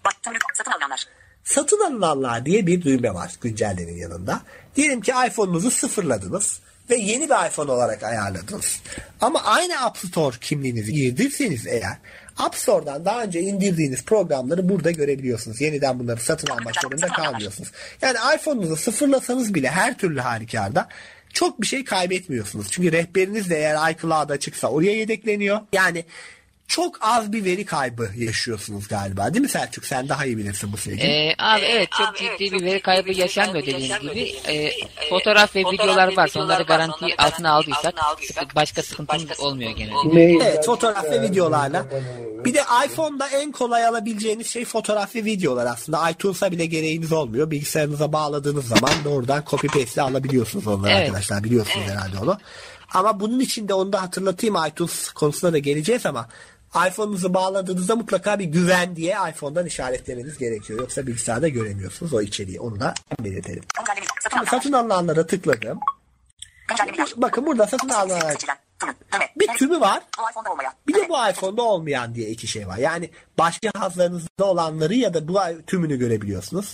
Satın alınanlar diye bir düğme var güncellemenin yanında. Diyelim ki iPhone'unuzu sıfırladınız ve yeni bir iPhone olarak ayarladınız. Ama aynı App Store kimliğinizi girdirseniz eğer, App Store'dan daha önce indirdiğiniz programları burada görebiliyorsunuz. Yeniden bunları satın almak zorunda kalmıyorsunuz. Yani iPhone'unuzu sıfırlasanız bile her türlü halükarda çok bir şey kaybetmiyorsunuz. Çünkü rehberiniz de eğer iCloud'a çıksa oraya yedekleniyor. Yani çok az bir veri kaybı yaşıyorsunuz galiba. Değil mi Selçuk? Sen daha iyi bilirsin bu süreci. Abi evet, çok ciddi bir veri kaybı yaşanmıyor dediğiniz gibi. Fotoğraf ve videolar varsa onları garanti altına aldıysak başka sıkıntımız olmuyor genelde. Evet, fotoğraf ve videolarla. Bir de iPhone'da en kolay alabileceğiniz şey fotoğraf ve videolar aslında. iTunes'a bile gereğiniz olmuyor. Bilgisayarınıza bağladığınız zaman doğrudan copy paste alabiliyorsunuz onları arkadaşlar. Biliyorsunuz herhalde onu. Ama bunun için de onu da hatırlatayım, iTunes konusuna da geleceğiz ama iPhone'unuzu bağladığınızda mutlaka bir güven diye iPhone'dan işaretlemeniz gerekiyor. Yoksa bilgisayarda göremiyorsunuz o içeriği. Onu da belirtelim. Satın alınanlara tıkladım. Bakın burada satın alınanlar bir tümü var. Bir de bu iPhone'da olmayan diye iki şey var. Yani başka cihazlarınızda olanları ya da bu tümünü görebiliyorsunuz.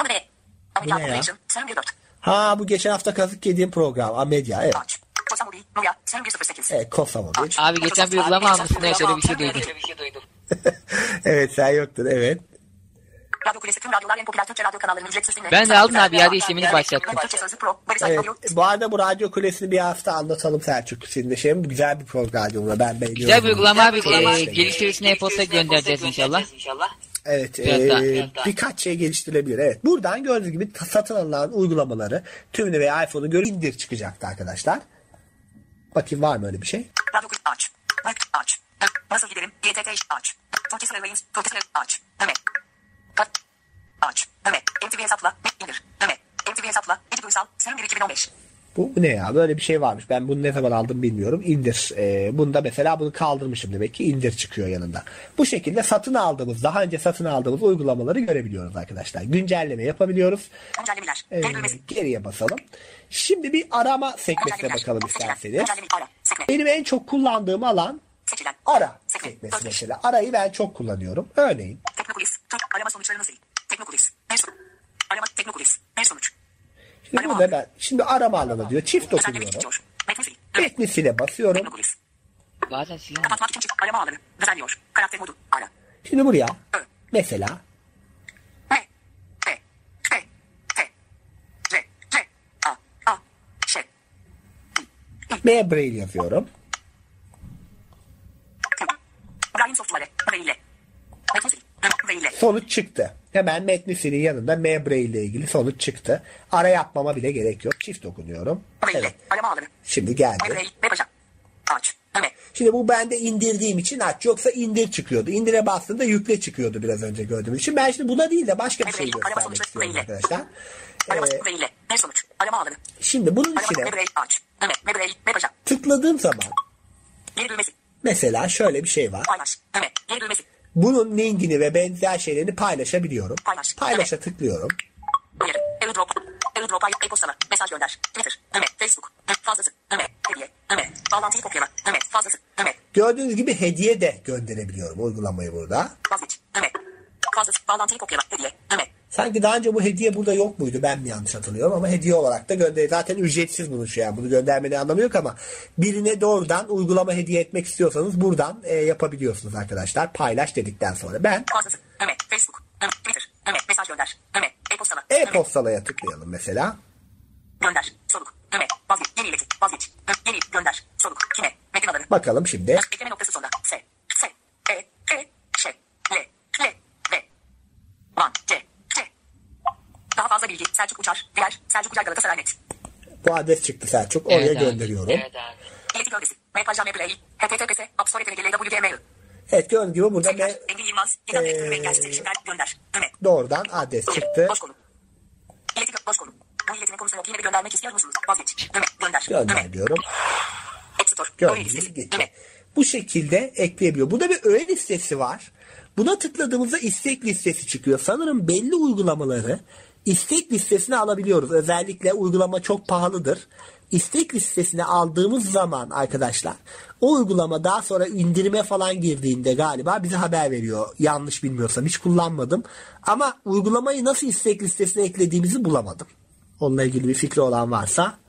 Bu ne ya? Ha, bu geçen hafta kazık yediğim program. Medya, evet. Nuya. Sen 108. Evet, Kosovo bir. Abi geçen bir uygulama almışsın. Evet öyle bir şey duydum. Evet, sen yoktun, evet. Radyo Kulesi tüm radyolar en popüler Türkçe radyo kanallarının ücretsiz dinle. Ben de aldım abi, iade işlemini başlattım. Türkçe Sözlü Pro. Evet, bu arada bu Radyo Kulesi'ni bir hafta anlatalım Selçuk. Senin de şeyim, güzel bir program. Ben beğeniyorum. Güzel bir uygulama abi. Geliştirisine e-posta göndereceğiz inşallah. Evet, Biraz birkaç şey geliştirilebilir. Evet, buradan gördüğünüz gibi satın alınan uygulamaları tümünü veya iPhone'u görüp indir çıkacaktı arkadaşlar. Bakayım var mı öyle bir şey? Radyo Kulesi aç. Aç. Nasıl giderim? GTK aç. Turkish Airlines. Aç. Evet. Aç. Evet. MTV hesapla. İndir. Evet. MTV hesapla. Ece Uysal. Sürüm 1 2015. Bu ne ya? Böyle bir şey varmış. Ben bunu ne zaman aldım bilmiyorum. İndir. Bunda mesela bunu kaldırmışım demek ki. İndir çıkıyor yanında. Bu şekilde daha önce satın aldığımız uygulamaları görebiliyoruz arkadaşlar. Güncelleme yapabiliyoruz. Güncellemeler. Geriye basalım. Şimdi bir arama sekmesine bakalım isterseniz. Benim en çok kullandığım alan Seçilen. ara sekmesi mesela. Arayı ben çok kullanıyorum. Örneğin. Teknokulis. Arama sonuçlarını sil. Teknokulis. Arama Teknokulis. Sonuç. Şimdi burada şimdi arama alanı diyor. Çift dokunuyorum. Metni sile basıyorum. Teknokulis. Bazen silin. Kapatmak için çift arama alanı. Düzenliyor. Karakter modu. Ara. Şimdi buraya mesela M Braille yazıyorum. Braille software. Braille. Braille. Sonuç çıktı. Hemen metni silin yanında M Braille ile ilgili sonuç çıktı. Ara yapmama bile gerek yok. Çift dokunuyorum. Braille. Evet. Arama alanı. Şimdi geldi. Braille. Web aç. Evet. Şimdi bu bende indirdiğim için aç. Yoksa indir çıkıyordu. İndire bastığında yükle çıkıyordu biraz önce gördüğümüz için. Ben şimdi buna değil de başka bir şey göstermek istiyorum arkadaşlar. Arama Braille. Sonuç. Arama alanı. Şimdi bunun içine Braille aç. Evet. Braille. Web tıkladığım zaman geri düğmesi. mesela şöyle bir şey var. Paylaş. Evet. Geri düğmesi. Bunun linkini ve benzer şeylerini paylaşabiliyorum. Paylaşa Evet. tıklıyorum. Uyarı. AirDrop'a e-postala. Mesaj gönder. Twitter. Evet. Facebook. Fazlası. Evet. Hediye. Evet. Bağlantıyı kopyala. Evet. Fazlası. Evet. Gördüğünüz gibi hediye de gönderebiliyorum uygulamayı burada. Vazgeç. Evet. Fazlası. Bağlantıyı kopyala. Hediye. Evet. Sanki daha önce bu hediye burada yok muydu? Ben mi yanlış hatırlıyorum ama hediye olarak da gönderiyor. Zaten ücretsiz bunu şu an. Bunu göndermenin anlamı yok ama birine doğrudan uygulama hediye etmek istiyorsanız buradan yapabiliyorsunuz arkadaşlar. Paylaş dedikten sonra ben Fazlası. Evet. Facebook. Evet. Twitter. Evet. Mesaj gönder. Evet. E-postala. e-postalaya tıklayalım mesela. Gönder. Soluk. Evet. Vazgeç. Yeni ileti. Vazgeç. Yeni. Gönder. Soluk. Kime? Metin alanı. Bakalım şimdi. Ekleme noktası sonunda. S. E. Ş. L. V. Van. C. Daha fazla bilgi. Selçuk Uçar. Diğer. Selçuk Uçar Galatasaray Net. Bu adres çıktı Selçuk. Oraya Evet abi. gönderiyorum. Evet abi. İleti gövdesi. Mepaja Meplay. HTTPS. App Store WGML. Evet, gördüğünüz gibi burada Engin Yılmaz. Giden Vektör ve Engelsiz erişimler. Gönder. Evet. doğrudan adres çıktı. Boş konu. İleti boş konu. Bu iletinin konusu yok. Yine bir göndermek istiyor musunuz? Vazgeç. Evet. Gönder. Gönder Evet. diyorum. App Store. Öğe Gördüğünüz listesi. gibi gitti. Evet. Bu şekilde ekleyebiliyor. Burada bir öğe listesi var. Buna tıkladığımızda istek listesi çıkıyor. Sanırım belli uygulamaları istek listesine alabiliyoruz. Özellikle uygulama çok pahalıdır. İstek listesine aldığımız zaman arkadaşlar o uygulama daha sonra indirime falan girdiğinde galiba bize haber veriyor. Yanlış bilmiyorsam, hiç kullanmadım. Ama uygulamayı nasıl istek listesine eklediğimizi bulamadım. Onunla ilgili bir fikri olan varsa.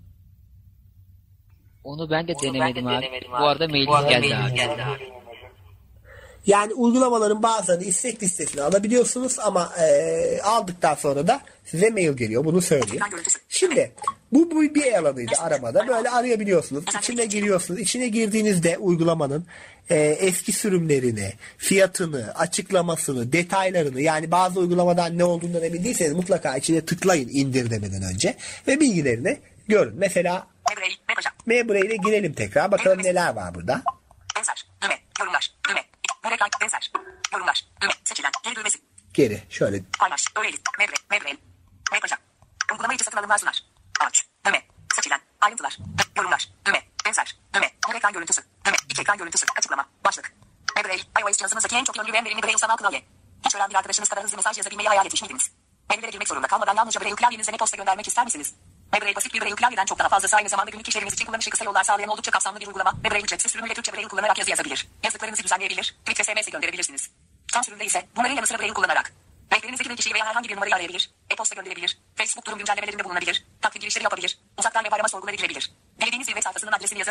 Onu ben de denemedim abi. Bu arada mailiniz geldi abi. Yani uygulamaların bazılarını istek listesine alabiliyorsunuz ama aldıktan sonra da size mail geliyor. Bunu söyleyeyim. Şimdi bu bir alanıydı aramada. Böyle arayabiliyorsunuz. İçine giriyorsunuz. İçine girdiğinizde uygulamanın eski sürümlerini, fiyatını, açıklamasını, detaylarını, yani bazı uygulamadan ne olduğundan emin değilseniz mutlaka içine tıklayın indir demeden önce ve bilgilerini görün. Mesela M-Braille'e girelim tekrar. Bakalım neler var burada. Benzer. Düğme. Yorumlar. Düğme. Reklam. Benzer. Yorumlar. Düğme. Seçilen. Geri düğmesi. Geri. Şöyle. Paylaş. Öğeli. Mebrel. Mepaja. Uygulama içi satın alımlar sunar. Aç. Düğme. Seçilen. Ayrıntılar. Yorumlar. Düğme. Benzer. Düğme. Ekran görüntüsü. Düğme. İki ekran görüntüsü. Açıklama. Başlık. Mebrel. iOS cihazınızdaki en çok yönlü ve en verimli Braille sanal klavye. Hiç öğren bir arkadaşınız kadar hızlı mesaj yazabilmeyi hayal etmiş miydiniz? Menülere girmek zorunda kalmadan yalnızca Braille klavyenizle posta göndermek ister misiniz? Mebrel basit bir Braille klavyeden çok daha fazlası, aynı zamanda günlük işleriniz için kullanışı kısa yollar sağlayan oldukça kapsamlı bir uygulama. Mebrel ücretsiz sürümüyle Türkçe Braille kullanarak yazı yazabilir. Yazdıklarınızı düzenleyebilir, tweet ve SMS gönderebilirsiniz. Tam sürümde ise bunların yanı sıra Braille kullanarak renklerinizdeki bir kişiyi veya herhangi bir numarayı arayabilir, e-posta gönderebilir, Facebook durum güncellemelerinde bulunabilir, takvim girişleri yapabilir, uzaktan web arama sorguları girebilir. Dilediğiniz bir web sayfasının adresini yazabilir.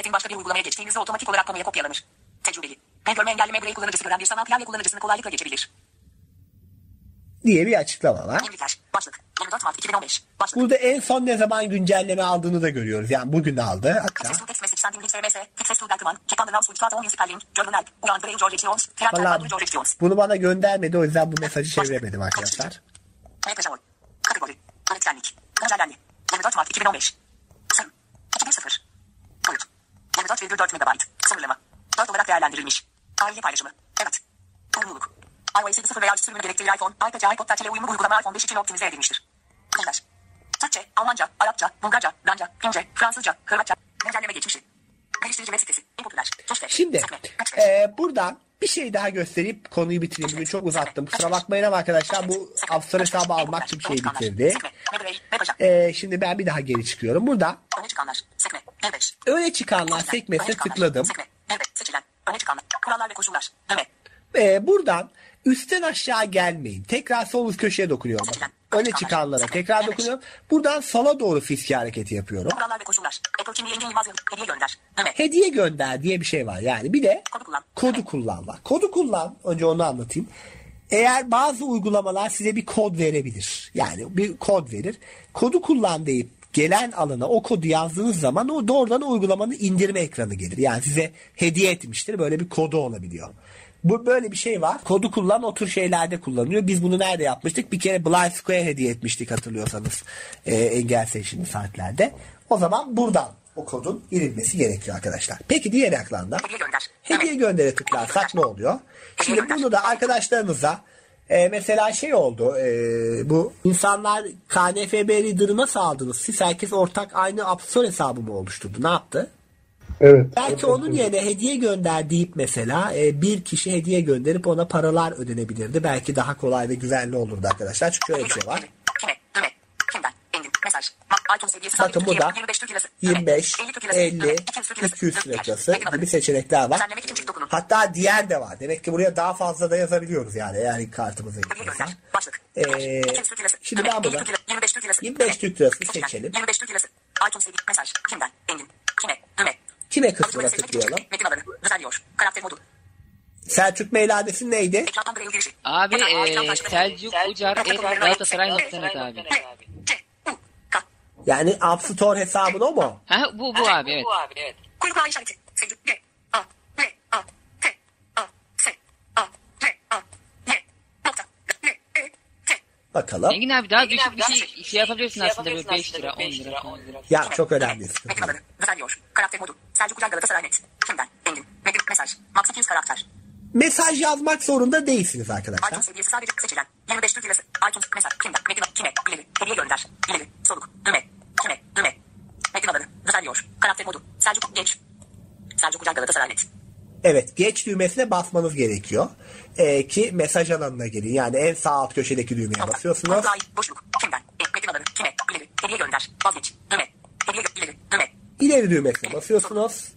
tabletin başka bir uygulamaya geçtiğinizde otomatik olarak konuya kopyalanır. Tecrübeli. Ben görme engelleme birey kullanıcısı gören bir sanal klavye kullanıcısını kolaylıkla geçebilir. Diye bir açıklama var. İngilizler. Başlık. 24 Mart 2015. Başlık. Burada en son ne zaman güncelleme aldığını da görüyoruz. Yani bugün aldı. Hatta. Access to text message sending link SMS. Access to document. Keep on the mouse without only spelling. Journal. Ulan Brain George Jones. Valla George Jones. bunu bana göndermedi. O yüzden bu mesajı çeviremedim arkadaşlar. Mekajamol. Kategori. Öğretmenlik. Güncellendi. 24 Mart 2015. Sırım. 2.0. Boyut. 24,4 MB. Sınırlama. 4 olarak değerlendirilmiş. Aile paylaşımı. Evet. Uyumluluk. iOS 7.0 veya sürümünü gerektiği iPhone, iPad, iPod Touch ile uyumlu uygulama iPhone 5 için optimize edilmiştir. Diller. Türkçe, Almanca, Arapça, Bulgarca, Danca, Fince, Fransızca, Hırvatça. Güncelleme geçmişi. Geliştirici web sitesi. Popüler. Tuşte. Şimdi buradan bir şey daha gösterip konuyu bitireyim. Bugün çok uzattım. Kusura bakmayın ama arkadaşlar bu App hesabı almak için bir şey bitirdi. Şimdi ben bir daha geri çıkıyorum. Burada Öne çıkanlar. Sekme. F5. öne çıkanlar sekmesine tıkladım. Sekme. Evet. Seçilen. Öne çıkanlar. Kurallar ve koşullar. Düğme. Buradan üstten aşağı gelmeyin. Tekrar sol üst köşeye dokunuyorum. Öne çıkanlara tekrar dokunuyorum. Buradan sola doğru fiske hareketi yapıyorum. Kurallar ve koşullar. Apple kimliği engin yılmaz hediye gönder. Düğme. Hediye gönder diye bir şey var. Yani bir de Kodu kullan. kodu kullan var. Kodu kullan. Önce onu anlatayım. Eğer bazı uygulamalar size bir kod verebilir. Yani bir kod verir. Kodu kullan deyip gelen alana o kodu yazdığınız zaman o doğrudan o uygulamanın indirme ekranı gelir. Yani size hediye etmiştir. Böyle bir kodu olabiliyor. Bu böyle bir şey var. Kodu kullan o tür şeylerde kullanılıyor. Biz bunu nerede yapmıştık? Bir kere Blind Square hediye etmiştik hatırlıyorsanız. Engel seçimli saatlerde. O zaman buradan o kodun girilmesi gerekiyor arkadaşlar. Peki diğer ekranda Hediye gönder. hediye göndere tıklarsak ne oluyor? Şimdi bunu da arkadaşlarınıza mesela şey oldu. Bu insanlar KNFB Reader'ı nasıl aldınız? Siz herkes ortak aynı App Store hesabı mı oluşturdu? Ne yaptı? Evet. Belki onun yerine hediye gönder deyip mesela bir kişi hediye gönderip ona paralar ödenebilirdi. Belki daha kolay ve güvenli olurdu arkadaşlar. Çünkü şöyle bir şey var. Kime? Düğme. Kimden? Engin. Mesaj. iTunes seviyesi. Bakın burada 25, 50, 200 frekası gibi seçenekler var. Hatta diğer de var. Demek ki buraya daha fazla da yazabiliyoruz yani eğer kartımızı yüklersen. Şimdi ben burada 25 Türk lirası seçelim. 25 Türk lirası. iTunes seviyesi. Mesaj. Kimden? Engin. Kime? Düğme. Kime kısmına tıklayalım? Metin alanı. Düzenliyor. Karakter modu. Selçuk mail adresi neydi? Ekrandan braille girişi. Abi Selçuk Ucar Galatasaray.net abi. Yani App Store hesabın o mu? Ha bu abi evet. Kuyruk ağı işareti. Sevgi. G. A. L. A. T. A. S. A. R. A. Y. Nokta. L. E. T. Bakalım. Engin abi daha düşük bir şey yapabilirsin aslında böyle 5 lira 10 lira. Ya çok önemli. Metin alanı. Düzenliyor. Karakter modu. Selçuk Ucar Galatasaray.net. Kimden? Engin. Metin. Mesaj. Max 200 karakter. Mesaj yazmak zorunda değilsiniz arkadaşlar. iTunes seviyesi sadece seçilen. 25 Türk lirası. iTunes mesaj. Kimden? Metin. Kime? İleri. Hediye gönder. İleri. Soluk. Düğme. Kime? Düğme. Metin alanı. Düzenliyor. Karakter modu. Selçuk. Geç. Selçuk Ucar Galatasaray.net. Evet, geç düğmesine basmanız gerekiyor. Ki mesaj alanına girin. Yani en sağ alt köşedeki düğmeye basıyorsunuz. Boşluk. Kimden? Metin alanı. Kime? İleri. Hediye gönder. Vazgeç. Düğme. Hediye ileri. Düğme. İleri düğmesine basıyorsunuz.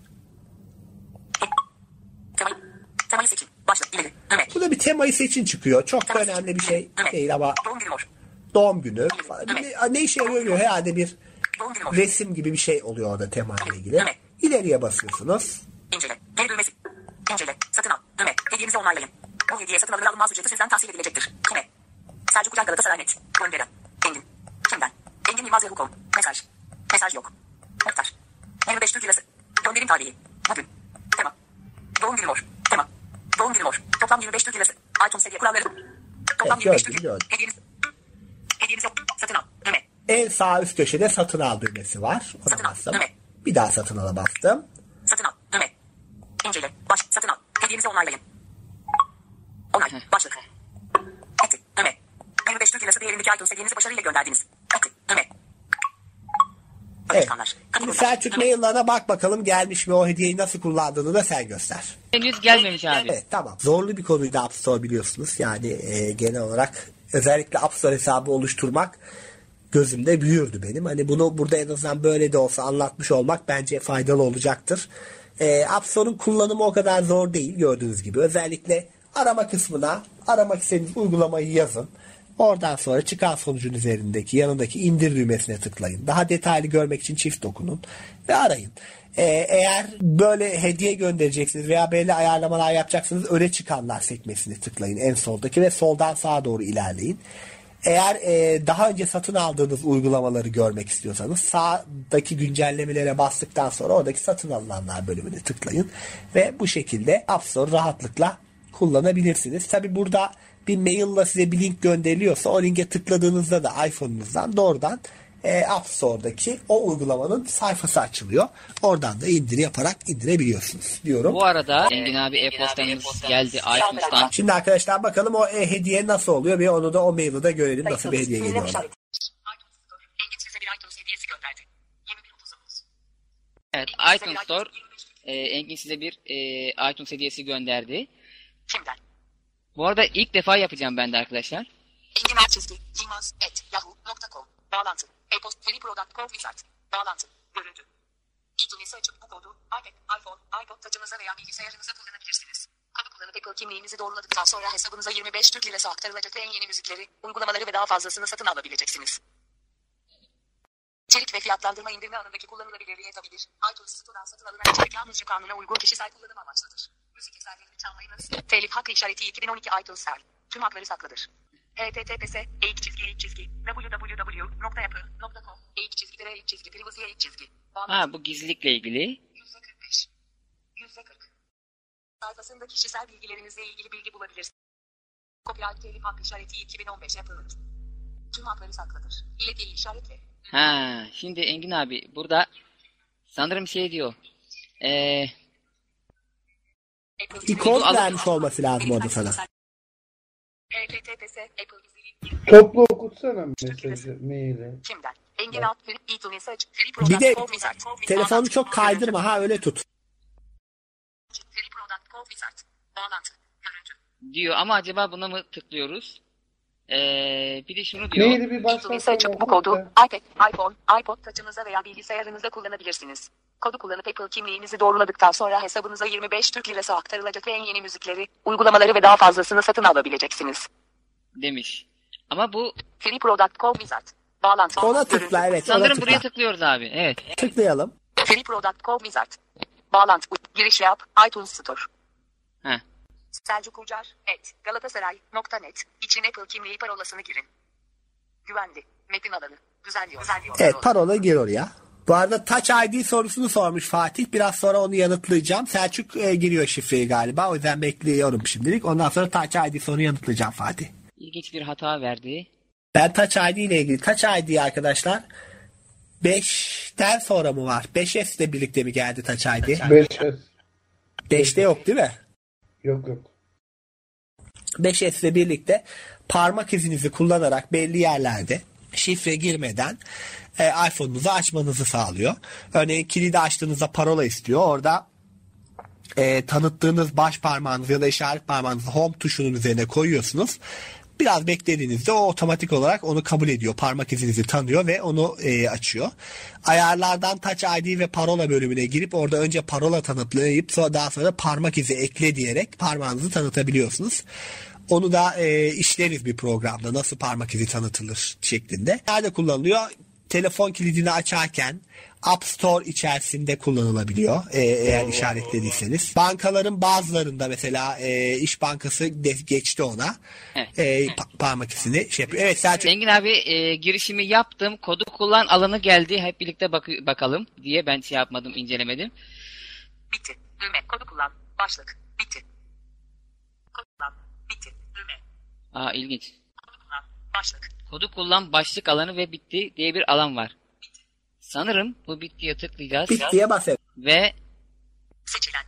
Temayı seçin. Başla. İleri. Düğme. Burada bir temayı seçin çıkıyor. Çok da önemli bir şey değil ama Doğum günü mor. doğum günü. Ne işe yarıyor? Herhalde bir Doğum günü mor. resim gibi bir şey oluyor orada temayla ilgili. İleriye basıyorsunuz. İncele. Geri düğmesi. İncele. Satın al. Düğme. Hediyenizi onaylayın. Bu hediye satın alınır alınmaz ücreti sizden tahsil edilecektir. Kime? Selçuk Ucar Galatasaray.net. Gönderen. Engin. Kimden? Engin Yılmaz Yahoo.com. Mesaj. Mesaj yok. Miktar. 25 Türk lirası. Gönderim tarihi. Bugün. Tema. Doğum günü mor. Tema. Doğum günü mor. Toplam 25 Türk lirası. iTunes seviye kuralları. Toplam 25 Türk lirası. Hediyeniz yok. Satın al. Düğme. En sağ üst köşede satın al düğmesi var. Ona bastım. Bir daha satın ala bastım. Satın al. Düğme. İncele. Baş. Satın al. Hediyenizi onaylayın. Onay. Başlık. Etti. Düğme. 25 Türk lirası değerindeki iTunes hediyenizi başarıyla gönderdiniz. Etti. Düğme. Evet. Şimdi Selçuk maillerine bak bakalım gelmiş mi, o hediyeyi nasıl kullandığını da sen göster. Henüz gelmemiş abi. Evet, tamam. Zorlu bir konuydu App Store biliyorsunuz. Yani genel olarak özellikle App Store hesabı oluşturmak gözümde büyürdü benim. Hani bunu burada en azından böyle de olsa anlatmış olmak bence faydalı olacaktır. App Store'un kullanımı o kadar zor değil gördüğünüz gibi. Özellikle arama kısmına aramak istediğiniz uygulamayı yazın. Oradan sonra çıkan sonucun üzerindeki yanındaki indir düğmesine tıklayın. Daha detaylı görmek için çift dokunun ve arayın. Eğer böyle hediye göndereceksiniz veya belli ayarlamalar yapacaksınız, öne çıkanlar sekmesini tıklayın en soldaki ve soldan sağa doğru ilerleyin. Eğer daha önce satın aldığınız uygulamaları görmek istiyorsanız sağdaki güncellemelere bastıktan sonra oradaki satın alınanlar bölümüne tıklayın ve bu şekilde App Store rahatlıkla kullanabilirsiniz. Tabi burada bir maille size bir link gönderiliyorsa o linke tıkladığınızda da iPhone'unuzdan doğrudan App Store'daki o uygulamanın sayfası açılıyor. Oradan da indir yaparak indirebiliyorsunuz diyorum. Bu arada Engin abi e-postamız geldi iTunes'tan. Şimdi arkadaşlar bakalım o hediye nasıl oluyor ve onu da o mail'i de görelim nasıl bir hediye geliyor. Engin size bir iTunes hediyesi gönderdi. 21.39. Evet, iTunes Store Engin size bir iTunes hediyesi gönderdi. Kimden? Bu arada ilk defa yapacağım ben de arkadaşlar. enginar@yahoo.com bağlantı. E-post free product code wizard. Bağlantı. Görüntü. İTunes'i açıp bu kodu iPad, iPhone, iPod taçınıza veya bilgisayarınıza kullanabilirsiniz. Kodu kullanıp Apple kimliğinizi doğruladıktan sonra hesabınıza 25 Türk Lirası aktarılacak ve en yeni müzikleri, uygulamaları ve daha fazlasını satın alabileceksiniz. İçerik ve fiyatlandırma indirme anındaki kullanılabilirliğe tabidir. iTunes Store'dan satın alınan içerik yalnızca kanuna uygun kişisel kullanım amaçlıdır. Müzik eserlerini çalmayınız. Telif hakkı işareti 2012 iTunes Sel. Tüm hakları saklıdır. https://www.apple.com/privacy. Bu gizlilikle ilgili. %45. %40. Sayfasında kişisel bilgilerinizle ilgili bilgi bulabilirsiniz. Copyright telif hakkı işareti 2015 Apple. Tüm hakları saklıdır. İletiyi işaretle. Şimdi Engin abi burada sanırım şey diyor. Bir kod vermiş olması lazım orada sana. Toplu okutsana mesajı, maili. Kimden? Engin alt iTunes'i aç. Bir de telefonu çok kaydırma ha, öyle tut. Free product code wizard. Bağlantı. Görüntü. Diyor ama acaba buna mı tıklıyoruz? Bir de şunu diyor. Maili bir iTunes'i açıp bu başlatsana. kodu iPad, iPhone, iPod taçınıza veya bilgisayarınızda kullanabilirsiniz. Kodu kullanıp Apple kimliğinizi doğruladıktan sonra hesabınıza 25 Türk Lirası aktarılacak ve en yeni müzikleri, uygulamaları ve daha fazlasını satın alabileceksiniz. Demiş. Ama bu Free product code wizard. Bağlantı. Ona Görüntü. tıkla, evet, ona sanırım tıkla. buraya tıklıyoruz abi. Evet. Tıklayalım. Free product code wizard. Bağlantı. Giriş yap. iTunes Store. Heh. Selçuk Ucar, @galatasaray.net için Apple kimliği parolasını girin. Güvenli. Metin alanı. Düzenliyor. Evet, parola gir oraya. Bu arada Touch ID sorusunu sormuş Fatih. Biraz sonra onu yanıtlayacağım. Selçuk giriyor şifreyi galiba. O yüzden bekliyorum şimdilik. Ondan sonra Touch ID sorunu yanıtlayacağım Fatih. İlginç bir hata verdi. Ben Touch ID ile ilgili. Touch ID arkadaşlar 5'ten sonra mı var? 5S ile birlikte mi geldi Touch ID? 5S. 5'te yok değil mi? Yok. 5S ile birlikte parmak izinizi kullanarak belli yerlerde şifre girmeden iPhone'unuzu açmanızı sağlıyor. Örneğin kilidi açtığınızda parola istiyor. Orada tanıttığınız baş parmağınızı ya da işaret parmağınızı home tuşunun üzerine koyuyorsunuz. Biraz beklediğinizde o otomatik olarak onu kabul ediyor. Parmak izinizi tanıyor ve onu açıyor. Ayarlardan Touch ID ve parola bölümüne girip orada önce parola tanıtlayıp daha sonra parmak izi ekle diyerek parmağınızı tanıtabiliyorsunuz. Onu da işleriz bir programda. Nasıl parmak izi tanıtılır şeklinde. Nerede kullanılıyor? Telefon kilidini açarken App Store içerisinde kullanılabiliyor. Eğer işaretlediyseniz. Bankaların bazılarında mesela İş Bankası geçti ona. Parmak izini şey yapıyor. Evet Selçuk. Engin abi girişimi yaptım. Kodu kullan alanı geldi. Hep birlikte bakalım diye ben şey yapmadım, incelemedim. Bitti. Düğme. Kodu kullan. Başlık. Bitti. Kodu kullan. Bitti. Düğme. İlginç. Kodu kullan. Başlık. Kodu kullan başlık alanı ve bitti diye bir alan var. Sanırım bu bittiye tıklayacağız. Bittiye bas. Ve Seçilen.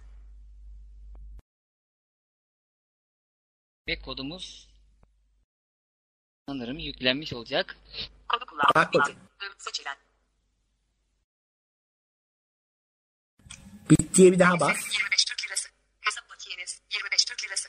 kodumuz sanırım yüklenmiş olacak. Kodu kullan. Bak bakayım. Seçilen. Bittiye bir daha bas. 25 Türk Lirası. Hesap bakiyeniz 25 Türk Lirası.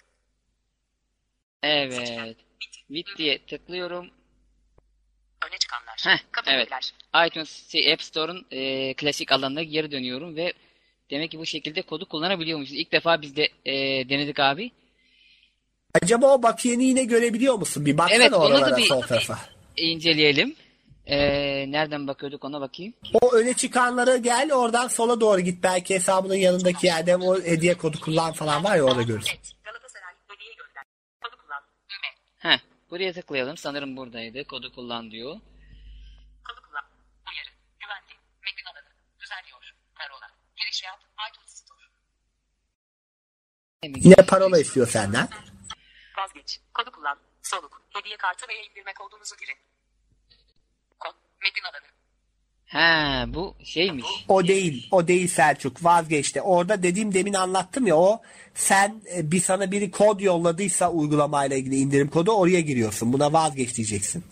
Evet. Bittiye tıklıyorum. Öne çıkanlar. Evet. Kategoriler. iTunes App Store'un klasik alanına geri dönüyorum ve demek ki bu şekilde kodu kullanabiliyormuşuz. İlk defa biz de denedik abi. Acaba o bakiyeni yine görebiliyor musun? Bir baksana Evet, onu da oralara, bir sol tarafa. inceleyelim. Nereden bakıyorduk ona bakayım. O öne çıkanlara gel, oradan sola doğru git. Belki hesabının yanındaki yerde o hediye kodu kullan falan var ya, orada görürsün. Galatasaray hediye gönder. Kodu kullan. Düğme. Heh, buraya tıklayalım. Sanırım buradaydı. Kodu kullan diyor. Kodu kullan. Uyarı. Güvenli. Metin alanı. Düzenliyor. Parola. Giriş yap. iTunes Store. Yine parola istiyor senden. Vazgeç. Kodu kullan. Soluk. Hediye kartı veya indirme kodunuzu girin. Kod. Metin alanı. Ha, bu şeymiş. O değil Selçuk, vazgeçti. Orada demin anlattım ya, o sen sana biri kod yolladıysa uygulamayla ilgili indirim kodu, oraya giriyorsun. Buna vazgeç diyeceksin.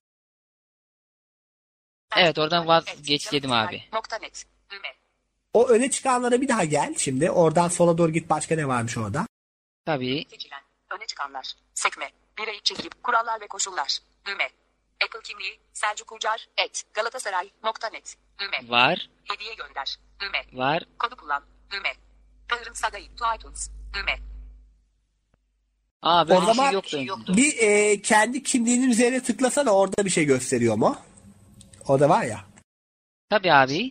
Evet, oradan vazgeç dedim abi. .net. Düğme. O öne çıkanlara bir daha gel şimdi. Oradan sola doğru git, başka ne varmış orada? Tabii. Seçilen. Öne çıkanlar. Sekme. Birey çekip kurallar ve koşullar. Düğme. Apple kimliği. Selçuk Ucar. Galatasaray.net. Düğme. Var. Hediye gönder. Düğme. Var. Kodu kullan. Düğme. Bağırın Sagayı. To iTunes. Düğme. Aa, böyle O bir şey zaman yoktu. bir kendi kimliğinin üzerine tıklasana, orada bir şey gösteriyor mu? O da var ya. Tabii abi.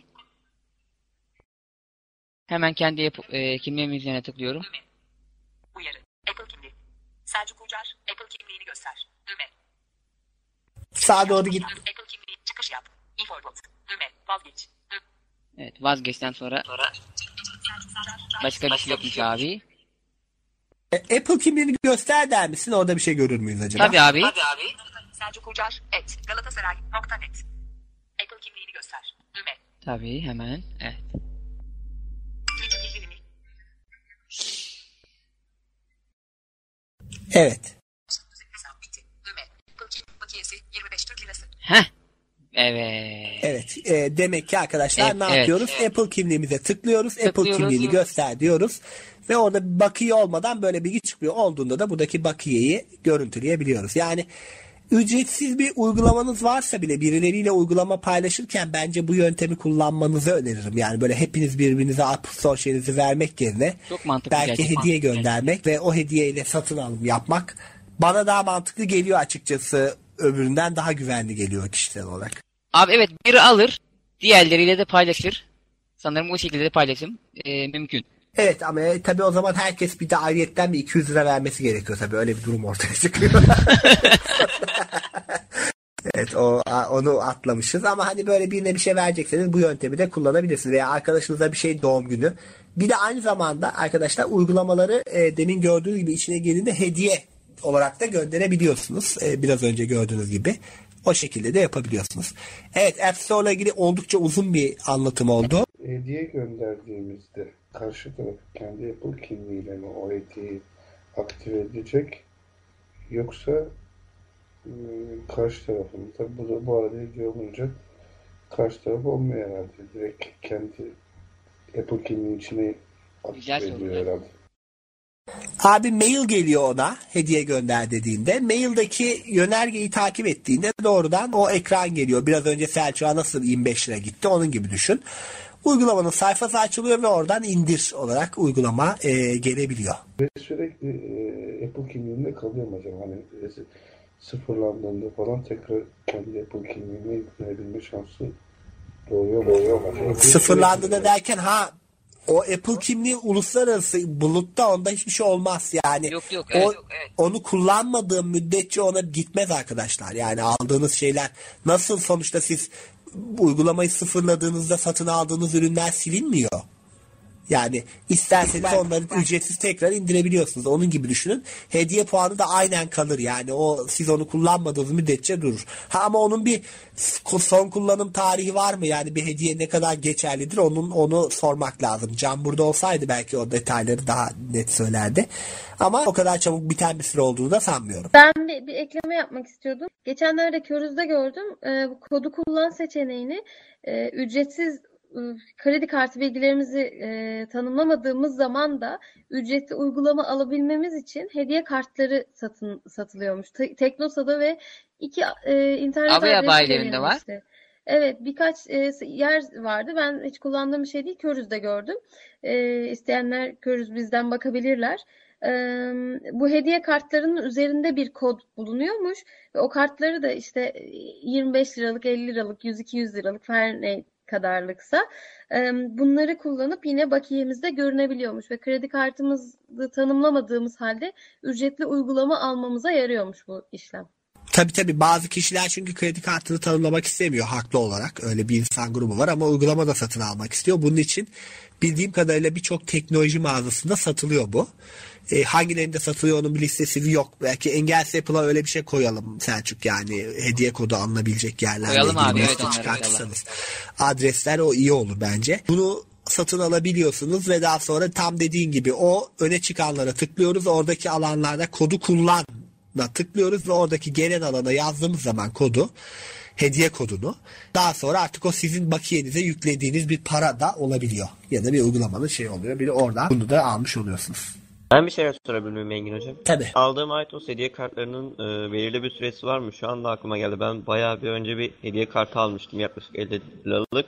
Hemen kendi kimliğimin üzerine tıklıyorum. Düğme. Uyarı. Apple kimliği. Selçuk Ucar. Apple kimliğini göster. Düğme. Sağa doğru git. Apple kimliği. Çıkış yap. E-forward. Düğme. Vazgeç. Düğme. Evet, vazgeçten sonra başka bir şey yokmuş abi. Apple kimliğini göster der misin? Orada bir şey görür müyüz acaba? Tabii abi. Selçuk Ucar. Galatasaray.net. Apple kimliğini göster. Düğme. Tabii, hemen. Evet. Bildirimi. Evet. Hesap bitti. Düğme. Apple kimliği bakiyesi 25 Türk lirası. Heh. Evet. Evet. Demek ki arkadaşlar Evet, ne evet. yapıyoruz? Apple kimliğimize tıklıyoruz. Apple kimliğini göster diyoruz. Ve orada bir bakiye olmadan böyle bilgi çıkıyor. Olduğunda da buradaki bakiyeyi görüntüleyebiliyoruz. Yani ücretsiz bir uygulamanız varsa bile birileriyle uygulama paylaşırken bence bu yöntemi kullanmanızı öneririm. Yani böyle hepiniz birbirinize App Store şeyinizi vermek yerine Çok mantıklı, belki gerçekten. hediye göndermek ve o hediyeyle satın alım yapmak bana daha mantıklı geliyor açıkçası. Öbüründen daha güvenli geliyor kişisel olarak. Abi evet, biri alır, diğerleriyle de paylaşır. Sanırım o şekilde de paylaşım mümkün. Evet ama tabii o zaman herkes bir de ayrıyetten bir 200 lira vermesi gerekiyor tabii. Öyle bir durum ortaya çıkıyor. Evet, onu atlamışız ama hani böyle birine bir şey verecekseniz bu yöntemi de kullanabilirsiniz. Veya arkadaşınıza bir şey doğum günü. Bir de aynı zamanda arkadaşlar uygulamaları demin gördüğünüz gibi içine girdiğinde hediye olarak da gönderebiliyorsunuz. Biraz önce gördüğünüz gibi. O şekilde de yapabiliyorsunuz. Evet, App Store ile ilgili oldukça uzun bir anlatım oldu. Hediye gönderdiğimizde karşı taraf kendi Apple kimliğiyle mi o hediyeyi aktive edecek, yoksa karşı tarafın, tabi bu arada hediye olunca karşı taraf olmuyor herhalde. Direkt kendi Apple kimliği içine Güzel aktive soru. ediyor herhalde. Abi mail geliyor ona hediye gönder dediğinde. Maildeki yönergeyi takip ettiğinde doğrudan o ekran geliyor. Biraz önce Selçuk'a nasıl 25 lira gitti onun gibi düşün. Uygulamanın sayfası açılıyor ve oradan indir olarak uygulama gelebiliyor. Ve sürekli Apple kimliğinde kalıyor mu acaba? Hani sıfırlandığında falan tekrar kendi Apple kimliğine yüklenebilme şansı doğuyor mu? Sıfırlandığında derken o Apple kimliği uluslararası bulutta, onda hiçbir şey olmaz yani. Yok, evet. Onu kullanmadığım müddetçe ona gitmez arkadaşlar. Yani aldığınız şeyler nasıl, sonuçta siz uygulamayı sıfırladığınızda satın aldığınız ürünler silinmiyor. Yani isterseniz onları ücretsiz tekrar indirebiliyorsunuz. Onun gibi düşünün. Hediye puanı da aynen kalır. Yani siz onu kullanmadığınız müddetçe durur. Ama onun bir son kullanım tarihi var mı? Yani bir hediye ne kadar geçerlidir? Onu sormak lazım. Can burada olsaydı belki o detayları daha net söylerdi. Ama o kadar çabuk biten bir süre olduğunu da sanmıyorum. Ben bir ekleme yapmak istiyordum. Geçenlerde Körüz'de gördüm. Bu kodu kullan seçeneğini ücretsiz kredi kartı bilgilerimizi tanımlamadığımız zaman da ücretli uygulama alabilmemiz için hediye kartları satılıyormuş. Teknosa'da ve 2 internet Avya adresi bayilerinde var. verilmişti. Evet, birkaç yer vardı. Ben hiç kullandığım bir şey değil. Körüz'de gördüm. İsteyenler Körüz bizden bakabilirler. bu hediye kartlarının üzerinde bir kod bulunuyormuş ve o kartları da işte 25 liralık, 50 liralık, 100-200 liralık her ne kadarlıksa bunları kullanıp yine bakiyemizde görünebiliyormuş ve kredi kartımızı tanımlamadığımız halde ücretli uygulama almamıza yarıyormuş bu işlem. Tabii bazı kişiler çünkü kredi kartını tanımlamak istemiyor haklı olarak. Öyle bir insan grubu var ama uygulama da satın almak istiyor. Bunun için bildiğim kadarıyla birçok teknoloji mağazasında satılıyor bu. Hangilerinde satılıyor onun bir listesi yok. Belki Engels Apple'a öyle bir şey koyalım Selçuk, yani hediye kodu alınabilecek yerlerde. Koyalım abi, evet, çıkartırsanız. Adresler o iyi olur bence. Bunu satın alabiliyorsunuz ve daha sonra tam dediğin gibi o öne çıkanlara tıklıyoruz. Oradaki alanlarda kodu kullan tıklıyoruz ve oradaki gelen alana yazdığımız zaman kodu, hediye kodunu, daha sonra artık o sizin bakiyenize yüklediğiniz bir para da olabiliyor. Ya da bir uygulamanın şey oluyor. Bir de oradan bunu da almış oluyorsunuz. Ben bir şeyler sorabilir miyim Engin Hocam? Tabii. Aldığım iTunes hediye kartlarının belirli bir süresi var mı? Şu anda aklıma geldi. Ben bayağı bir önce bir hediye kartı almıştım. Yaklaşık 50 liralık.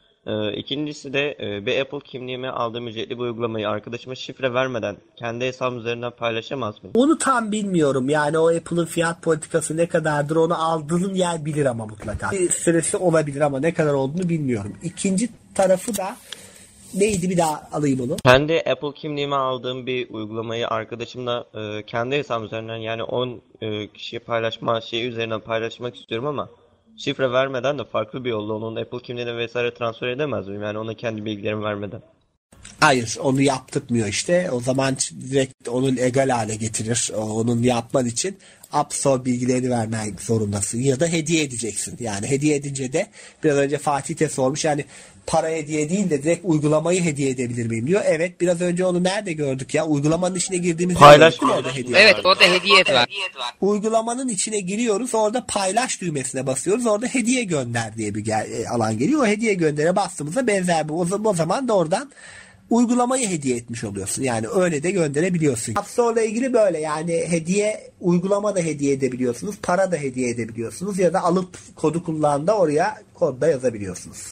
İkincisi de bir Apple kimliğime aldığım ücretli bir uygulamayı arkadaşıma şifre vermeden kendi hesabım üzerinden paylaşamaz mıyım? Onu tam bilmiyorum. Yani o Apple'ın fiyat politikası ne kadardır onu aldığın yer bilir ama mutlaka. Bir süresi olabilir ama ne kadar olduğunu bilmiyorum. İkinci tarafı da neydi, bir daha alayım onu. Kendi Apple kimliğime aldığım bir uygulamayı arkadaşımla kendi hesabım üzerinden, yani 10 kişiye paylaşma şeyi üzerinden paylaşmak istiyorum ama şifre vermeden de farklı bir yolla onun Apple kimliğine vesaire transfer edemez miyim? Yani ona kendi bilgilerimi vermeden. Hayır, onu yaptırmıyor işte. O zaman direkt onu legal hale getirir. Onun yapman için App Store bilgilerini vermek zorundasın ya da hediye edeceksin. Yani hediye edince de biraz önce Fatih de sormuş, yani para hediye değil de direkt uygulamayı hediye edebilir miyim diyor. Evet, biraz önce onu nerede gördük ya? Uygulamanın içine girdiğimizde paylaşma. Orada hediye Evet, var. orada hediye var. Uygulamanın içine giriyoruz. Orada paylaş düğmesine basıyoruz. Orada hediye gönder diye bir alan geliyor. O hediye göndere bastığımızda benzer bir. O zaman da oradan uygulamayı hediye etmiş oluyorsun. Yani öyle de gönderebiliyorsun. App Store ile ilgili böyle, yani hediye, uygulama da hediye edebiliyorsunuz. Para da hediye edebiliyorsunuz. Ya da alıp kodu kullanında oraya kodda yazabiliyorsunuz.